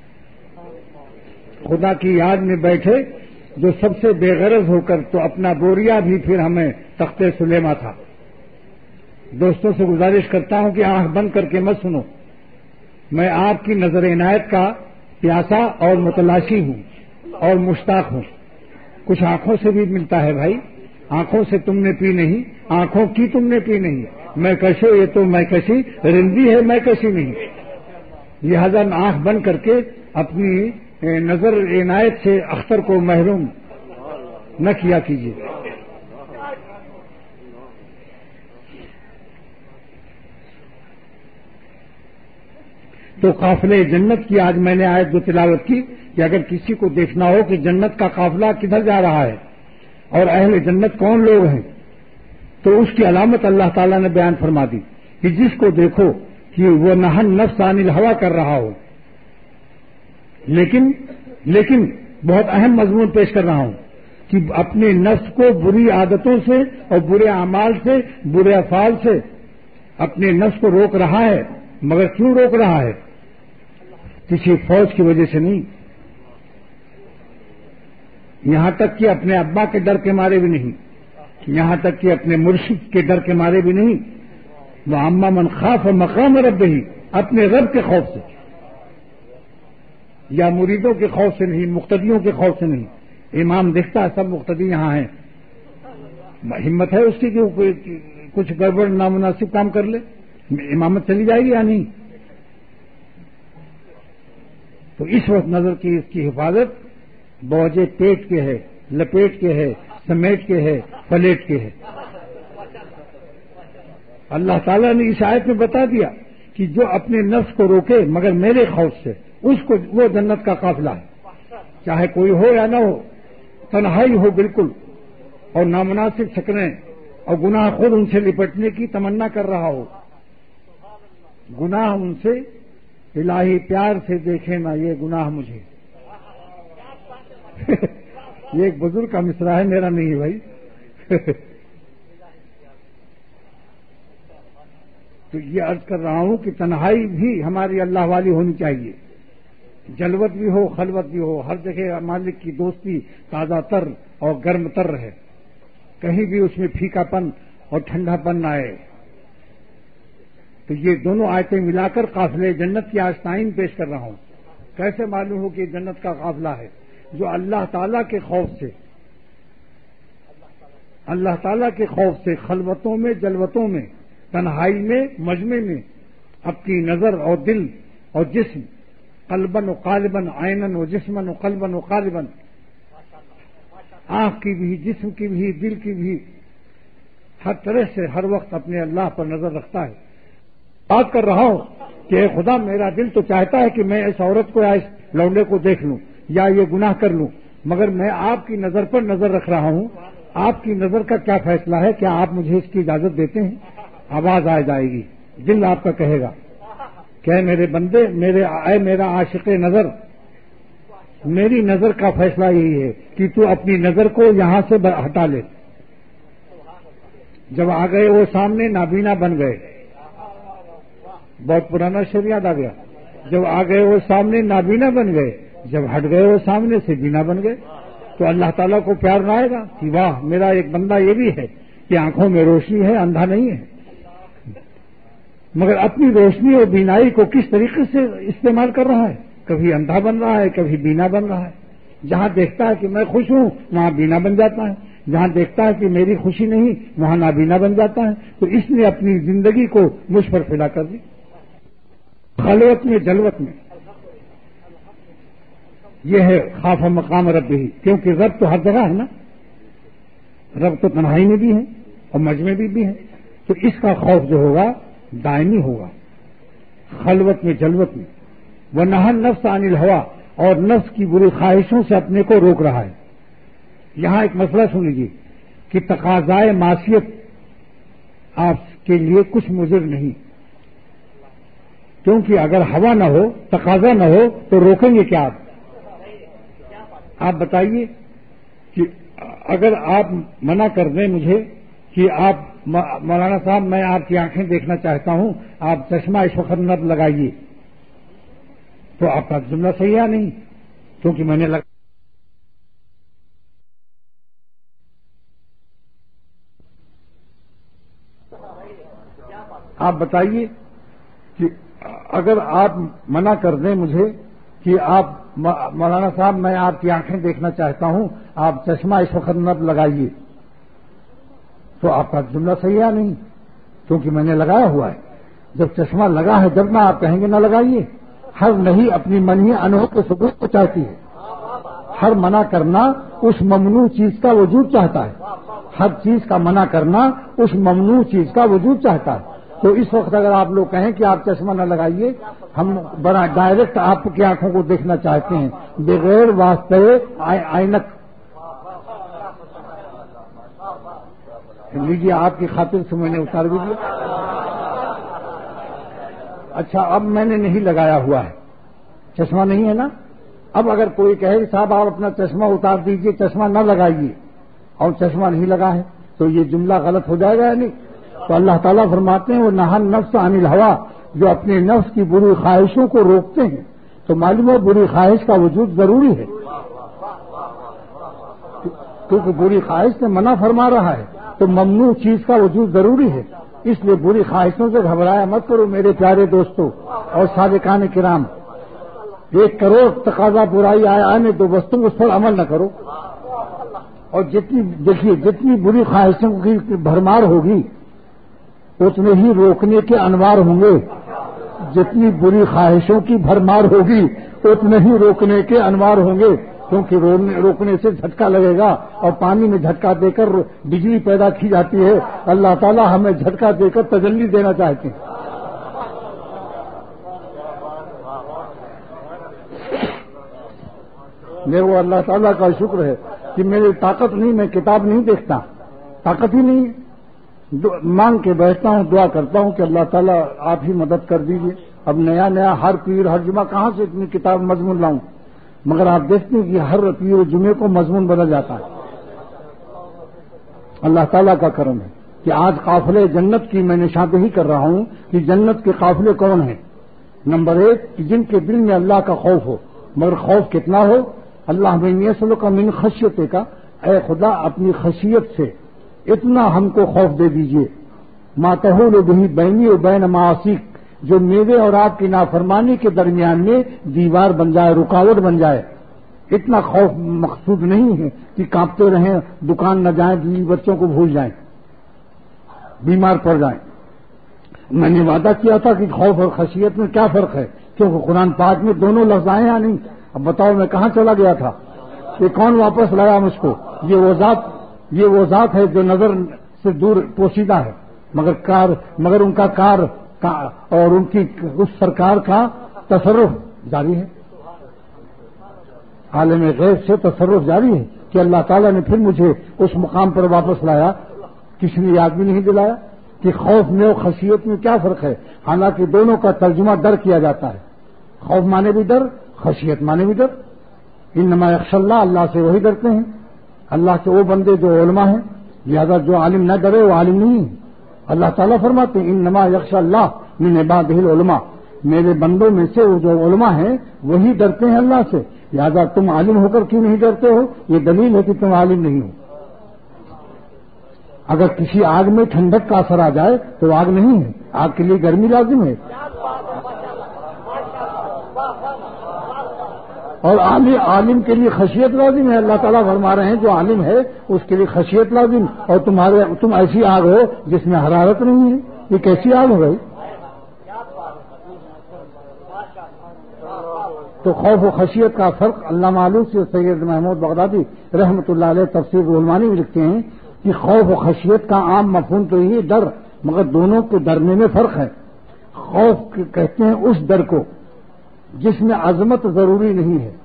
خدا کی یاد میں بیٹھے جو سب سے بے غرض ہو کر تو اپنا بوریا بھی پھر ہمیں تخت سلیما تھا. دوستوں سے گزارش کرتا ہوں کہ آنکھ بند کر کے مت سنو. میں آپ کی نظر عنایت کا پیاسا اور متلاشی ہوں اور مشتاق ہوں. کچھ آنکھوں سے بھی ملتا ہے بھائی. آنکھوں سے تم نے پی نہیں، آنکھوں کی تم نے پی نہیں. میں کشو یہ تو میں کشی رندی ہے، میں کشی نہیں. لہذا آنکھ بند کر کے اپنی نظر عنایت سے اختر کو محروم نہ کیا کیجیے. تو قافلے جنت کی آج میں نے آیت جو تلاوت کی کہ اگر کسی کو دیکھنا ہو کہ جنت کا قافلہ کدھر جا رہا ہے اور اہل جنت کون لوگ ہیں تو اس کی علامت اللہ تعالیٰ نے بیان فرما دی کہ جس کو دیکھو کہ وہ نہن نفس عن الہوا کر رہا ہو. لیکن لیکن بہت اہم مضمون پیش کر رہا ہوں کہ اپنے نفس کو بری عادتوں سے اور برے اعمال سے برے افعال سے اپنے نفس کو روک رہا ہے. مگر کیوں روک رہا ہے؟ کسی فوج کی وجہ سے نہیں، یہاں تک کہ اپنے ابا کے ڈر کے مارے بھی نہیں، یہاں تک کہ اپنے مرشد کے ڈر کے مارے بھی نہیں. وہ اما من خاف مقام ربہ ہی اپنے رب کے خوف سے، یا مریدوں کے خوف سے نہیں، مقتدیوں کے خوف سے نہیں. امام دیکھتا ہے سب مقتدی یہاں ہیں، ہمت ہے اس کی کہ کچھ گڑبڑ نامناسب کام کر لے، امامت چلی جائے گی یا نہیں؟ تو اس وقت نظر کی اس کی حفاظت بوجھے پیٹ کے ہے، لپیٹ کے ہے، سمیٹ کے ہے، پلیٹ کے ہے. اللہ تعالیٰ نے اس آیت میں بتا دیا کہ جو اپنے نفس کو روکے مگر میرے خوف سے اس کو وہ جنت کا قافلہ ہے. چاہے کوئی ہو یا نہ ہو، تنہائی ہو بالکل اور نامناسب شکلیں اور گناہ خود ان سے لپٹنے کی تمنا کر رہا ہو. گناہ ان سے الہی پیار سے دیکھے نا یہ گناہ مجھے. یہ ایک بزرگ کا مصرع ہے، میرا نہیں ہے بھائی. تو یہ عرض کر رہا ہوں کہ تنہائی بھی ہماری اللہ والی ہونی چاہیے. جلوت بھی ہو، خلوت بھی ہو، ہر جگہ مالک کی دوستی تازہ تر اور گرم تر رہے، کہیں بھی اس میں پھیکا پن اور ٹھنڈا پن نہ آئے. تو یہ دونوں آیتیں ملا کر قافلے جنت کی آستائن پیش کر رہا ہوں. کیسے معلوم ہو کہ جنت کا قافلہ ہے؟ جو اللہ تعالیٰ کے خوف سے اللہ تعالیٰ کے خوف سے خلوتوں میں، جلوتوں میں، تنہائی میں، مجمع میں اپنی نظر اور دل اور جسم، قلباً و قالباً، عیناً و جسماً و قلباً و قالباً، آنکھ کی بھی، جسم کی بھی، دل کی بھی، ہر طرح سے ہر وقت اپنے اللہ پر نظر رکھتا ہے. بات کر رہا ہوں کہ اے خدا میرا دل تو چاہتا ہے کہ میں اس عورت کو یا اس لونڈے کو دیکھ لوں یا یہ گناہ کر لوں، مگر میں آپ کی نظر پر نظر رکھ رہا ہوں. آپ کی نظر کا کیا فیصلہ ہے؟ کیا آپ مجھے اس کی اجازت دیتے ہیں؟ آواز آ جائے گی، دل آپ کا کہے گا کہ میرے بندے، میرے اے میرا عاشق نظر، میری نظر کا فیصلہ یہی ہے کہ تو اپنی نظر کو یہاں سے ہٹا لے. جب آ گئے وہ سامنے نابینا بن گئے. بہت پرانا شعر یاد آ گیا. جب آ گئے وہ سامنے نابینا بن گئے، جب ہٹ گئے وہ سامنے سے بینا بن گئے. تو اللہ تعالیٰ کو پیار نہ آئے گا کہ واہ میرا ایک بندہ یہ بھی ہے کہ آنکھوں میں روشنی ہے، اندھا نہیں ہے. مگر اپنی روشنی اور بینائی کو کس طریقے سے استعمال کر رہا ہے؟ کبھی اندھا بن رہا ہے، کبھی بینا بن رہا ہے۔ جہاں دیکھتا ہے کہ میں خوش ہوں وہاں بینا بن جاتا ہے، جہاں دیکھتا ہے کہ میری خوشی نہیں وہاں نابینا بن جاتا ہے۔ تو اس نے اپنی زندگی کو مجھ پر فدا کر دی، خلوت میں جلوت میں۔ یہ ہے خاف مقام رب ہی، کیونکہ رب تو ہر جگہ ہے نا، رب تو تنہائی میں بھی ہے اور مجمع میں بھی ہے، تو اس کا خوف جو ہوگا دائمی ہوگا، خلوت میں جلوت میں۔ وَنَهَى النَّفْسَ عَنِ الْهَوَىٰ، اور نفس کی بری خواہشوں سے اپنے کو روک رہا ہے۔ یہاں ایک مسئلہ سن لیجیے کہ تقاضائے معصیت آپ کے لیے کچھ مضر نہیں، کیونکہ اگر ہوا نہ ہو، تقاضا نہ ہو تو روکیں گے کیا آپ؟ آپ بتائیے کہ اگر آپ منع کر دیں مجھے کہ آپ مولانا صاحب میں آپ کی آنکھیں دیکھنا چاہتا ہوں، آپ چشمہ اس وقت نہ لگائیے، تو آپ کا جملہ صحیح ہے نہیں، کیونکہ میں نے لگا آپ بتائیے کہ اگر آپ منع کر دیں مجھے کہ آپ مولانا صاحب میں آپ کی آنکھیں دیکھنا چاہتا ہوں، آپ چشمہ اس وقت نہ لگائیے، تو آپ کا جملہ صحیح ہے نہیں، کیونکہ میں نے لگایا ہوا ہے۔ جب چشمہ لگا ہے جب نہ آپ کہیں گے نہ لگائیے۔ ہر نہیں اپنی منہی انہوں کے ثبوت کو چاہتی ہے، ہر منع کرنا اس ممنوع چیز کا وجود چاہتا ہے، ہر چیز کا منع کرنا اس ممنوع چیز کا وجود چاہتا ہے۔ تو اس وقت اگر آپ لوگ کہیں کہ آپ چشمہ نہ لگائیے، ہم بڑا ڈائریکٹ آپ کی آنکھوں کو دیکھنا چاہتے ہیں بغیر واسطے آئینک۔ لیجیے آپ کی خاطر سے میں نے اتار بھی دیا۔ اچھا اب میں نے نہیں لگایا ہوا ہے، چشمہ نہیں ہے نا، اب اگر کوئی کہے کہ صاحب آپ اپنا چشمہ اتار دیجئے، چشمہ نہ لگائیے، اور چشمہ نہیں لگا ہے تو یہ جملہ غلط ہو جائے گا یا نہیں؟ تو اللہ تعالیٰ فرماتے ہیں وہ نہى النفس عن الهوى، جو اپنے نفس کی بری خواہشوں کو روکتے ہیں، تو معلوم ہے بری خواہش کا وجود ضروری ہے، کیونکہ بری خواہش سے منع فرما رہا ہے تو ممنوع چیز کا وجود ضروری ہے۔ اس لیے بری خواہشوں سے گھبرایا مت کرو میرے پیارے دوستوں اور صادقان کرام۔ ایک کروڑ تقاضا برائی آئے آنے دو، بس تم اس پر عمل نہ کرو، اور جتنی دیکھیے جتنی بری خواہشوں کی بھرمار ہوگی اتنے ہی روکنے کے انوار ہوں گے، جتنی بری خواہشوں کی بھرمار ہوگی اتنے ہی روکنے کے انوار ہوں گے، کیونکہ روکنے سے جھٹکا لگے گا، اور پانی میں جھٹکا دے کر بجلی پیدا کی جاتی ہے، اللہ تعالیٰ ہمیں جھٹکا دے کر تجلی دینا چاہتے ہیں۔ میں وہ اللہ تعالیٰ کا شکر ہے کہ میری طاقت نہیں، میں کتاب نہیں دیکھتا، طاقت ہی نہیں، مانگ کے بیٹھتا ہوں، دعا کرتا ہوں کہ اللہ تعالیٰ آپ ہی مدد کر دیجیے۔ اب نیا نیا ہر پیر ہر جمعہ کہاں سے اتنی کتاب مضمون لاؤں، مگر آپ دیکھتے ہیں کہ ہر پیر جمعے کو مضمون بدل جاتا ہے۔ اللہ تعالیٰ کا کرم ہے کہ آج قافلے جنت کی میں نشاندہی کر رہا ہوں کہ جنت کے قافلے کون ہیں۔ نمبر ایک، جن کے دل میں اللہ کا خوف ہو، مگر خوف کتنا ہو؟ اللہ میں یسلو کا من خشیت کا، اے خدا اپنی خشیت سے اتنا ہم کو خوف دے دیجئے، ما تحول بہ بینی و بین معاصیک، جو میرے اور آپ کی نافرمانی کے درمیان میں دیوار بن جائے، رکاوٹ بن جائے۔ اتنا خوف مقصود نہیں ہے کہ کانپتے رہیں، دکان نہ جائیں، بیوی بچوں کو بھول جائیں، بیمار پڑ جائیں۔ میں نے وعدہ کیا تھا کہ خوف اور خشیت میں کیا فرق ہے، کیونکہ قرآن پاک میں دونوں لفظ آئے یا نہیں؟ اب بتاؤ میں کہاں چلا گیا تھا، کہ کون واپس لایا مجھ کو؟ یہ وہ ذات یہ وہ ذات ہے جو نظر سے دور پوشیدہ ہے، مگر کار مگر ان کا کار اور ان کی اس سرکار کا تصرف جاری ہے، عالم غیب سے تصرف جاری ہے کہ اللہ تعالیٰ نے پھر مجھے اس مقام پر واپس لایا۔ کسی نے یاد بھی نہیں دلایا کہ خوف میں اور خشیت میں کیا فرق ہے، حالانکہ دونوں کا ترجمہ ڈر کیا جاتا ہے، خوف مانے بھی ڈر، خشیت مانے بھی ڈر۔ انما یخشی اللہ، اللہ سے وہی ڈرتے ہیں، اللہ کے وہ بندے جو علماء ہیں، لہذا جو عالم نہ ڈرے وہ عالم نہیں ہے۔ اللہ تعالیٰ فرماتے ہیں انما یخشی اللہ من عبادہ العلماء، میرے بندوں میں سے وہ جو علماء ہیں وہی ڈرتے ہیں اللہ سے، لہذا تم عالم ہو کر کیوں نہیں ڈرتے ہو؟ یہ دلیل ہے کہ تم عالم نہیں ہو۔ اگر کسی آگ میں ٹھنڈک کا اثر آ جائے تو آگ نہیں ہے، آگ کے لیے گرمی لازم ہے، اور عالم کے لیے خشیت لازم ہے۔ اللہ تعالیٰ فرما رہے ہیں جو عالم ہے اس کے لیے خشیت لازم، اور تمہارے تم ایسی آگ ہو جس میں حرارت نہیں ہے، یہ کیسی آگ ہو گئی؟ تو خوف و خشیت کا فرق علامہ آلوسی اور سید محمود بغدادی رحمۃ اللہ علیہ تفسیر روح المعانی میں لکھتے ہیں کہ خوف و خشیت کا عام مفہوم تو یہ ڈر، مگر دونوں کو ڈرنے میں فرق ہے۔ خوف کہتے ہیں اس ڈر کو جس میں عظمت ضروری نہیں ہے،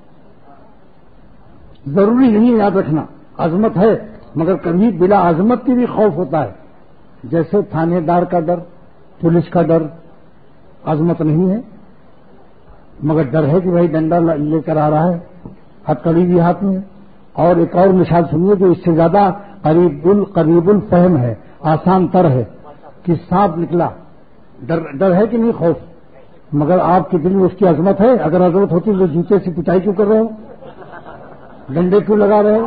ضروری نہیں یاد رکھنا، عظمت ہے مگر کبھی بلا عظمت کی بھی خوف ہوتا ہے، جیسے تھانے دار کا ڈر، پولیس کا ڈر، عظمت نہیں ہے مگر ڈر ہے کہ بھائی ڈنڈا لے کر آ رہا ہے، ہتھکڑی بھی ہاتھ میں ہے۔ اور ایک اور مثال سنیے جو اس سے زیادہ قریب القریب الفہم ہے، آسان تر ہے کہ سانپ نکلا، ڈر ڈر ہے کہ نہیں؟ خوف، مگر آپ کے دل میں اس کی عظمت ہے؟ اگر عظمت ہوتی تو جوتے سے پٹائی کیوں کر رہے ہو، ڈنڈے کیوں لگا رہے ہو؟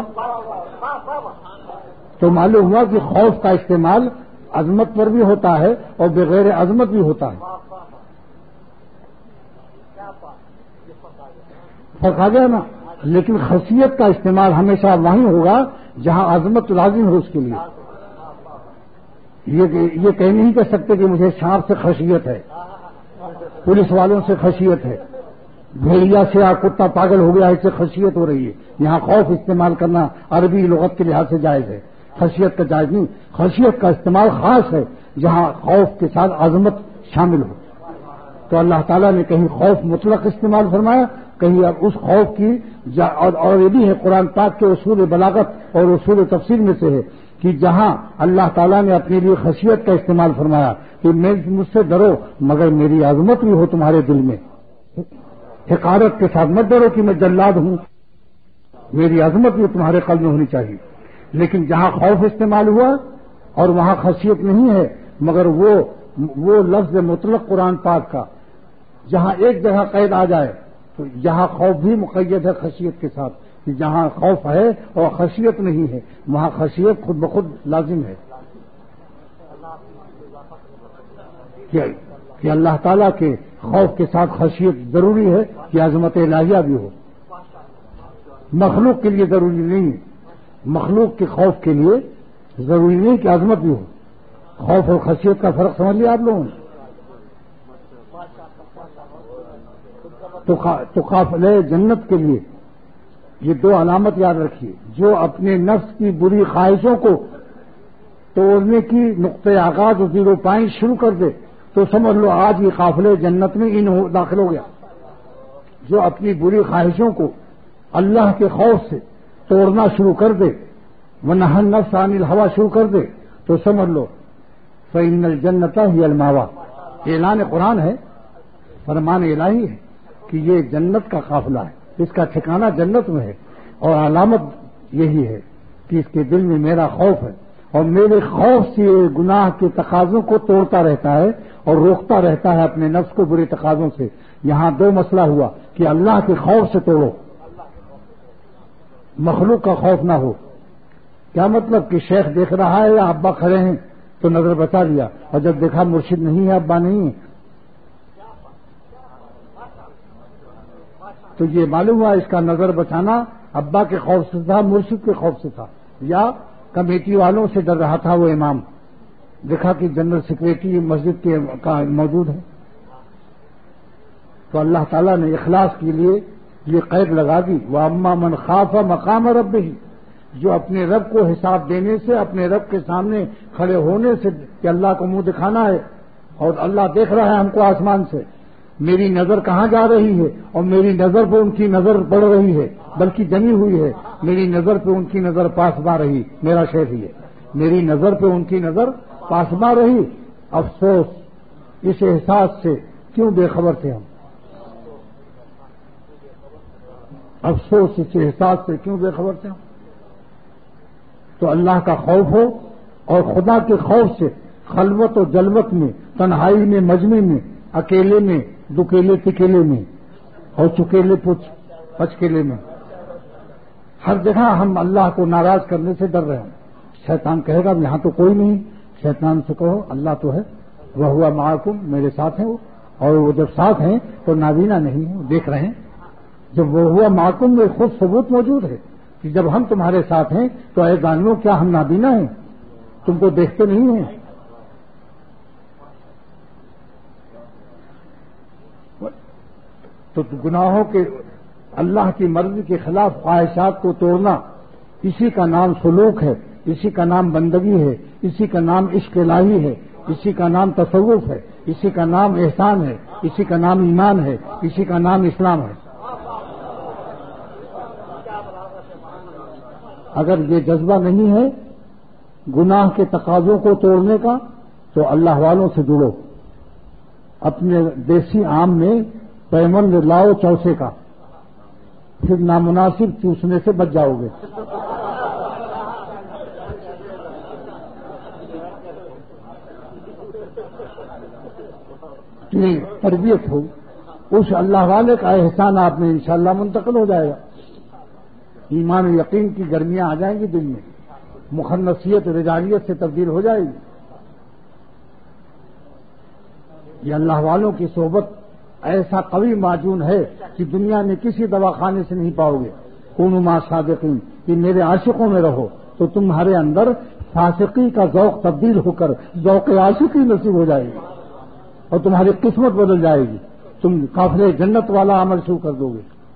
تو معلوم ہوا کہ خوف کا استعمال عظمت پر بھی ہوتا ہے اور بغیر عظمت بھی ہوتا ہے۔ فرق آ گیا نا؟ لیکن خشیت کا استعمال ہمیشہ وہیں ہوگا جہاں عظمت لازم ہو اس کے لیے۔ یہ کہہ نہیں کر سکتے کہ مجھے سانپ سے خشیت ہے، پولیس والوں سے خشیت ہے، بھیڑیا سے کتا پاگل ہو گیا اس سے خشیت ہو رہی ہے۔ یہاں خوف استعمال کرنا عربی لغت کے لحاظ سے جائز ہے، خشیت کا جائز نہیں۔ خشیت کا استعمال خاص ہے جہاں خوف کے ساتھ عظمت شامل ہو۔ تو اللہ تعالیٰ نے کہیں خوف مطلق استعمال فرمایا، کہیں اب اس خوف کی جا اور یہ بھی ہے قرآن پاک کے اصول بلاغت اور اصول تفسیر میں سے ہے کہ جہاں اللہ تعالیٰ نے اپنے لیے خشیت کا استعمال فرمایا کہ میں مجھ سے ڈرو مگر میری عظمت بھی ہو تمہارے دل میں، حقارت کے ساتھ مت ڈرو کہ میں جلاد ہوں، میری عظمت بھی تمہارے قلب میں ہونی چاہیے۔ لیکن جہاں خوف استعمال ہوا اور وہاں خشیت نہیں ہے مگر وہ وہ لفظ مطلق قرآن پاک کا جہاں ایک جگہ قید آ جائے تو یہاں خوف بھی مقید ہے خشیت کے ساتھ، کہ جہاں خوف ہے اور خشیت نہیں ہے وہاں خشیت خود بخود لازم ہے کہ اللہ تعالیٰ کے خوف کے ساتھ خشیت ضروری ہے کہ عظمت الہیہ بھی ہو۔ مخلوق کے لیے ضروری نہیں، مخلوق کے خوف کے لیے ضروری نہیں کہ عظمت بھی ہو۔ خوف اور خشیت کا فرق سمجھ لیا آپ لوگوں نے؟ تو قافلہ جنت کے لیے یہ دو علامت یاد رکھیے، جو اپنے نفس کی بری خواہشوں کو توڑنے کی نقطۂ آغاز اور زیرو پوائنٹ شروع کر دے تو سمجھ لو آج یہ قافلہ جنت میں ان داخل ہو گیا۔ جو اپنی بری خواہشوں کو اللہ کے خوف سے توڑنا شروع کر دے، ونہى النفس عن الہوى شروع کر دے تو سمجھ لو فإن الجنت هي المأوى۔ اعلان قرآن ہے، فرمان الہی ہے کہ یہ جنت کا قافلہ ہے، اس کا ٹھکانہ جنت میں ہے، اور علامت یہی ہے کہ اس کے دل میں میرا خوف ہے اور میرے خوف سے گناہ کے تقاضوں کو توڑتا رہتا ہے اور روکتا رہتا ہے اپنے نفس کو برے تقاضوں سے۔ یہاں دو مسئلہ ہوا کہ اللہ کے خوف سے توڑو، مخلوق کا خوف نہ ہو۔ کیا مطلب کہ شیخ دیکھ رہا ہے یا ابا کھڑے ہیں تو نظر بچا لیا، اور جب دیکھا مرشد نہیں ہے، ابا نہیں ہے، تو یہ معلوم ہوا اس کا نظر بچانا ابا کے خوف سے تھا، مرشد کے خوف سے تھا، یا کمیٹی والوں سے ڈر رہا تھا وہ امام، دیکھا کہ جنرل سیکریٹری مسجد کے موجود ہے۔ تو اللہ تعالیٰ نے اخلاص کے لیے یہ قید لگا دی، وَأَمَّا مَنْ خَافَ مَقَامَ رَبِّهِ، جو اپنے رب کو حساب دینے سے، اپنے رب کے سامنے کھڑے ہونے سے کہ اللہ کو منہ دکھانا ہے اور اللہ دیکھ رہا ہے ہم کو آسمان سے، میری نظر کہاں جا رہی ہے اور میری نظر پہ ان کی نظر بڑھ رہی ہے بلکہ جمی ہوئی ہے، میری نظر پہ ان کی نظر پاسباں رہی، میرا شیخ ہی ہے، میری نظر پہ ان کی نظر پاسباں رہی۔ افسوس اس احساس سے کیوں بے خبر تھے ہم، افسوس اس احساس سے کیوں بے خبر تھے ہم۔ تو اللہ کا خوف ہو اور خدا کے خوف سے خلوت و جلوت میں، تنہائی میں، مجمع میں، اکیلے میں، دکیلے تکیلے میں اور چکیلے پچ پچکیلے میں، ہر جگہ ہم اللہ کو ناراض کرنے سے ڈر رہے ہیں۔ شیطان کہے گا یہاں تو کوئی نہیں، شیطان سے کہو اللہ تو ہے، وہ ہوا معکم، میرے ساتھ ہیں وہ، اور وہ جب ساتھ ہیں تو نابینا نہیں ہیں، وہ دیکھ رہے ہیں۔ جب وہ ہوا معکم میں خود ثبوت موجود ہے کہ جب ہم تمہارے ساتھ ہیں تو اے دانیوں کیا ہم نابینا ہیں؟ تم کو دیکھتے نہیں ہیں؟ تو گناہوں کے، اللہ کی مرضی کے خلاف خواہشات کو توڑنا، اسی کا نام سلوک ہے، اسی کا نام بندگی ہے، اسی کا نام عشق الہی ہے، اسی کا نام تصوف ہے، اسی کا نام احسان ہے، اسی کا نام ایمان ہے، اسی کا نام اسلام ہے۔ اگر یہ جذبہ نہیں ہے گناہ کے تقاضوں کو توڑنے کا تو اللہ والوں سے جڑو، اپنے دیسی عام میں پیمند لاؤ چوسے کا، پھر نامناسب چوسنے سے بچ جاؤ گے۔ کہ تربیت ہو، اس اللہ والے کا احسان آپ میں انشاءاللہ منتقل ہو جائے گا، ایمان و یقین کی گرمیاں آ جائیں گی دل میں، مخنثیت رجالیت سے تبدیل ہو جائے گی۔ یہ اللہ والوں کی صحبت ایسا قوی معجون ہے کہ دنیا میں کسی دواخانے سے نہیں پاؤ گے۔ کونوا مع صادقین، کہ میرے عاشقوں میں رہو تو تمہارے اندر فاسقی کا ذوق تبدیل ہو کر ذوق عاشقی نصیب ہو جائے گی اور تمہاری قسمت بدل جائے گی، تم قافلے جنت والا عمل شروع کر دو گے۔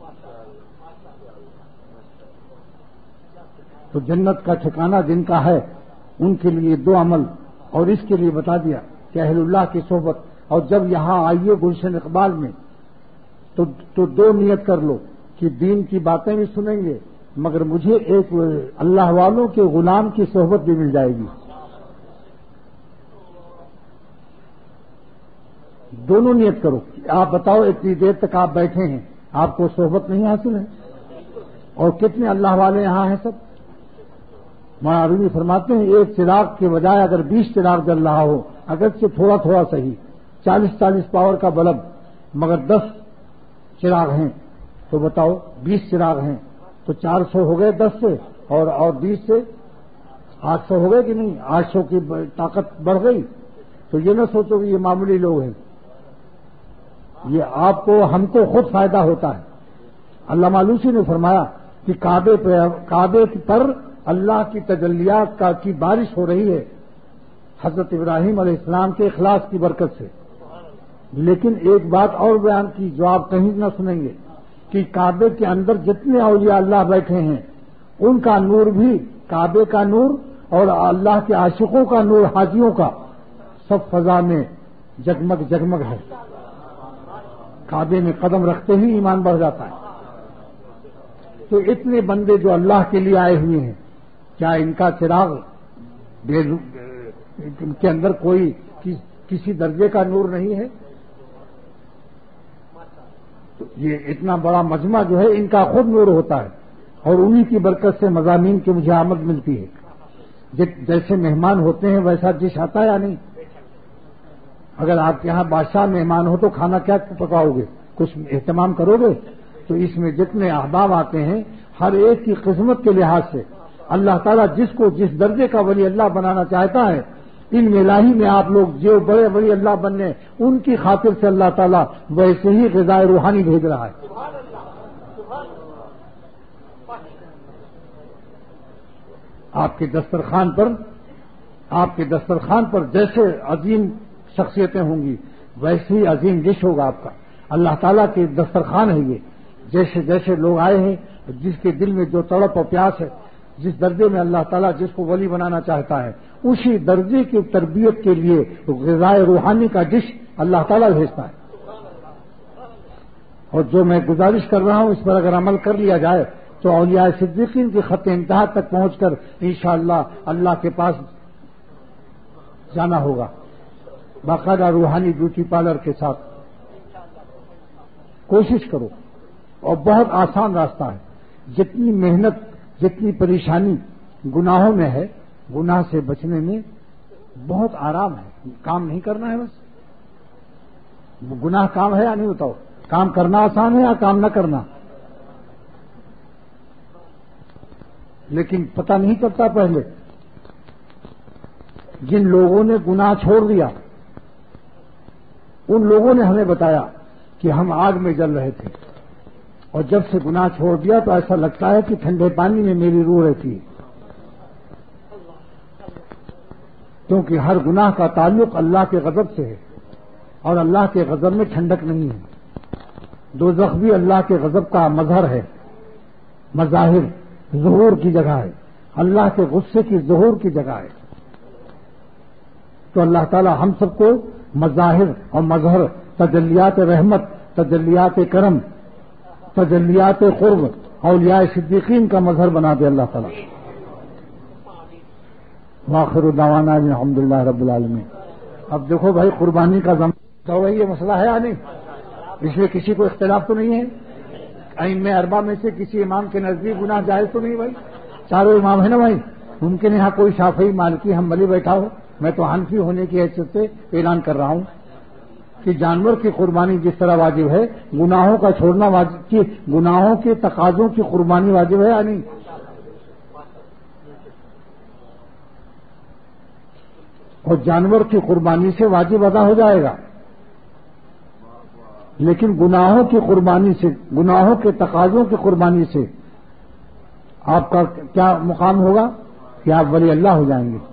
تو جنت کا ٹھکانہ جن کا ہے ان کے لیے دو عمل، اور اس کے لیے بتا دیا کہ اہل اللہ کی صحبت، اور جب یہاں آئیے گلشن اقبال میں تو تو دو نیت کر لو کہ دین کی باتیں بھی سنیں گے مگر مجھے ایک اللہ والوں کے غلام کی صحبت بھی مل جائے گی۔ دونوں نیت کرو۔ آپ بتاؤ اتنی دیر تک آپ بیٹھے ہیں، آپ کو صحبت نہیں حاصل ہے؟ اور کتنے اللہ والے یہاں ہیں سب؟ مولانا رومی فرماتے ہیں ایک چراغ کے بجائے اگر بیس چراغ جل رہا ہو، اگرچہ تھوڑا تھوڑا صحیح، چالیس چالیس پاور کا بلب، مگر دس چراغ ہیں تو بتاؤ بیس چراغ ہیں تو چار سو ہو گئے دس سے، اور اور بیس سے آٹھ سو ہو گئے کہ نہیں؟ آٹھ سو کی طاقت بڑھ گئی۔ تو یہ نہ سوچو کہ یہ معمولی لوگ ہیں، یہ آپ کو ہم کو خود فائدہ ہوتا ہے۔ علامہ آلوسی نے فرمایا کہ کعبے پر کعبے پر اللہ کی تجلیات کا کی بارش ہو رہی ہے حضرت ابراہیم علیہ السلام کے اخلاص کی برکت سے، لیکن ایک بات اور بیان کی جو آپ کہیں نہ سنیں گے کہ کعبے کے اندر جتنے اولیاء اللہ بیٹھے ہیں ان کا نور بھی، کعبے کا نور اور اللہ کے عاشقوں کا نور، حاجیوں کا، سب فضا میں جگمگ جگمگ ہے۔ کعبے میں قدم رکھتے ہی ایمان بڑھ جاتا ہے۔ تو اتنے بندے جو اللہ کے لیے آئے ہوئے ہیں، کیا ان کا چراغ ان کے اندر کوئی کسی درجے کا نور نہیں ہے؟ تو یہ اتنا بڑا مجمع جو ہے ان کا خود نور ہوتا ہے، اور انہی کی برکت سے مضامین کی مجھے آمد ملتی ہے۔ جیسے مہمان ہوتے ہیں ویسا ڈش آتا ہے یا نہیں؟ اگر آپ کے یہاں بادشاہ مہمان ہو تو کھانا کیا پکاؤ گے؟ کچھ اہتمام کرو گے؟ تو اس میں جتنے احباب آتے ہیں ہر ایک کی قسمت کے لحاظ سے اللہ تعالیٰ جس کو جس درجے کا ولی اللہ بنانا چاہتا ہے، ان ملاحی میں آپ لوگ جو بڑے ولی اللہ بننے ان کی خاطر سے اللہ تعالیٰ ویسے ہی غذائے روحانی بھیج رہا ہے۔ آپ کے دسترخوان پر آپ کے دسترخوان پر جیسے عظیم شخصیتیں ہوں گی ویسے ہی عظیم ڈش ہوگا آپ کا۔ اللہ تعالیٰ کے دسترخوان ہے یہ، جیسے جیسے لوگ آئے ہیں، جس کے دل میں جو تڑپ اور پیاس ہے، جس درجے میں اللہ تعالیٰ جس کو ولی بنانا چاہتا ہے اسی درجے کی تربیت کے لیے غذائے روحانی کا ڈش اللہ تعالیٰ بھیجتا ہے۔ اور جو میں گزارش کر رہا ہوں اس پر اگر عمل کر لیا جائے تو اولیاء صدیقین کی خط انتہا تک پہنچ کر انشاءاللہ اللہ کے پاس جانا ہوگا، باقاعدہ روحانی بیوٹی پارلر کے ساتھ۔ کوشش کرو، اور بہت آسان راستہ ہے۔ جتنی محنت جتنی پریشانی گناہوں میں ہے، گناہ سے بچنے میں بہت آرام ہے، کام نہیں کرنا ہے بس۔ گناہ کام ہے یا نہیں؟ بتاؤ، کام کرنا آسان ہے یا کام نہ کرنا؟ لیکن پتہ نہیں چلتا پہلے۔ جن لوگوں نے گناہ چھوڑ دیا ان لوگوں نے ہمیں بتایا کہ ہم آگ میں جل رہے تھے، اور جب سے گناہ چھوڑ دیا تو ایسا لگتا ہے کہ ٹھنڈے پانی میں میری روح رہتی ہے، کیونکہ ہر گناہ کا تعلق اللہ کے غضب سے ہے، اور اللہ کے غضب میں ٹھنڈک نہیں ہے۔ دوزخ بھی اللہ کے غضب کا مظہر ہے، مظاہر، ظہور کی جگہ ہے، اللہ کے غصے کی ظہور کی جگہ ہے۔ تو اللہ تعالی ہم سب کو مظاہر اور مظہر، تجلیات رحمت، تجلیات کرم، تجلیات قرب، اولیاء صدیقین کا مظہر بنا دے اللہ تعالی۔ وآخر دعوانا الحمد للہ رب العالمین۔ اب دیکھو بھائی، قربانی کا زمانہ تو وہی یہ مسئلہ ہے یا نہیں؟ اس میں کسی کو اختلاف تو نہیں ہے؟ ائمہ اربعہ میں سے کسی امام کے نزدیک گناہ جائز تو نہیں بھائی؟ چاروں امام ہیں نا بھائی، ممکن ہے یہاں کوئی شافعی، مالکی، حنبلی بیٹھا ہو، میں تو حنفی ہونے کی حیثیت سے اعلان کر رہا ہوں کہ جانور کی قربانی جس طرح واجب ہے، گناہوں کا چھوڑنا واجب، کی گناہوں کے تقاضوں کی قربانی واجب ہے یا نہیں؟ اور جانور کی قربانی سے واجب ادا ہو جائے گا، لیکن گناہوں کی قربانی سے، گناہوں کے تقاضوں کی قربانی سے آپ کا کیا مقام ہوگا کہ آپ ولی اللہ ہو جائیں گے۔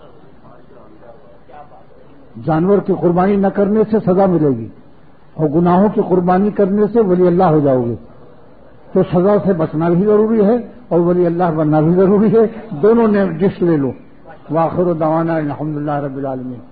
جانور کی قربانی نہ کرنے سے سزا ملے گی، اور گناہوں کی قربانی کرنے سے ولی اللہ ہو جاؤ گے۔ تو سزا سے بچنا بھی ضروری ہے اور ولی اللہ بننا بھی ضروری ہے، دونوں نے ڈش لے لو۔ وآخر دعوانا الحمد للہ رب العالمین۔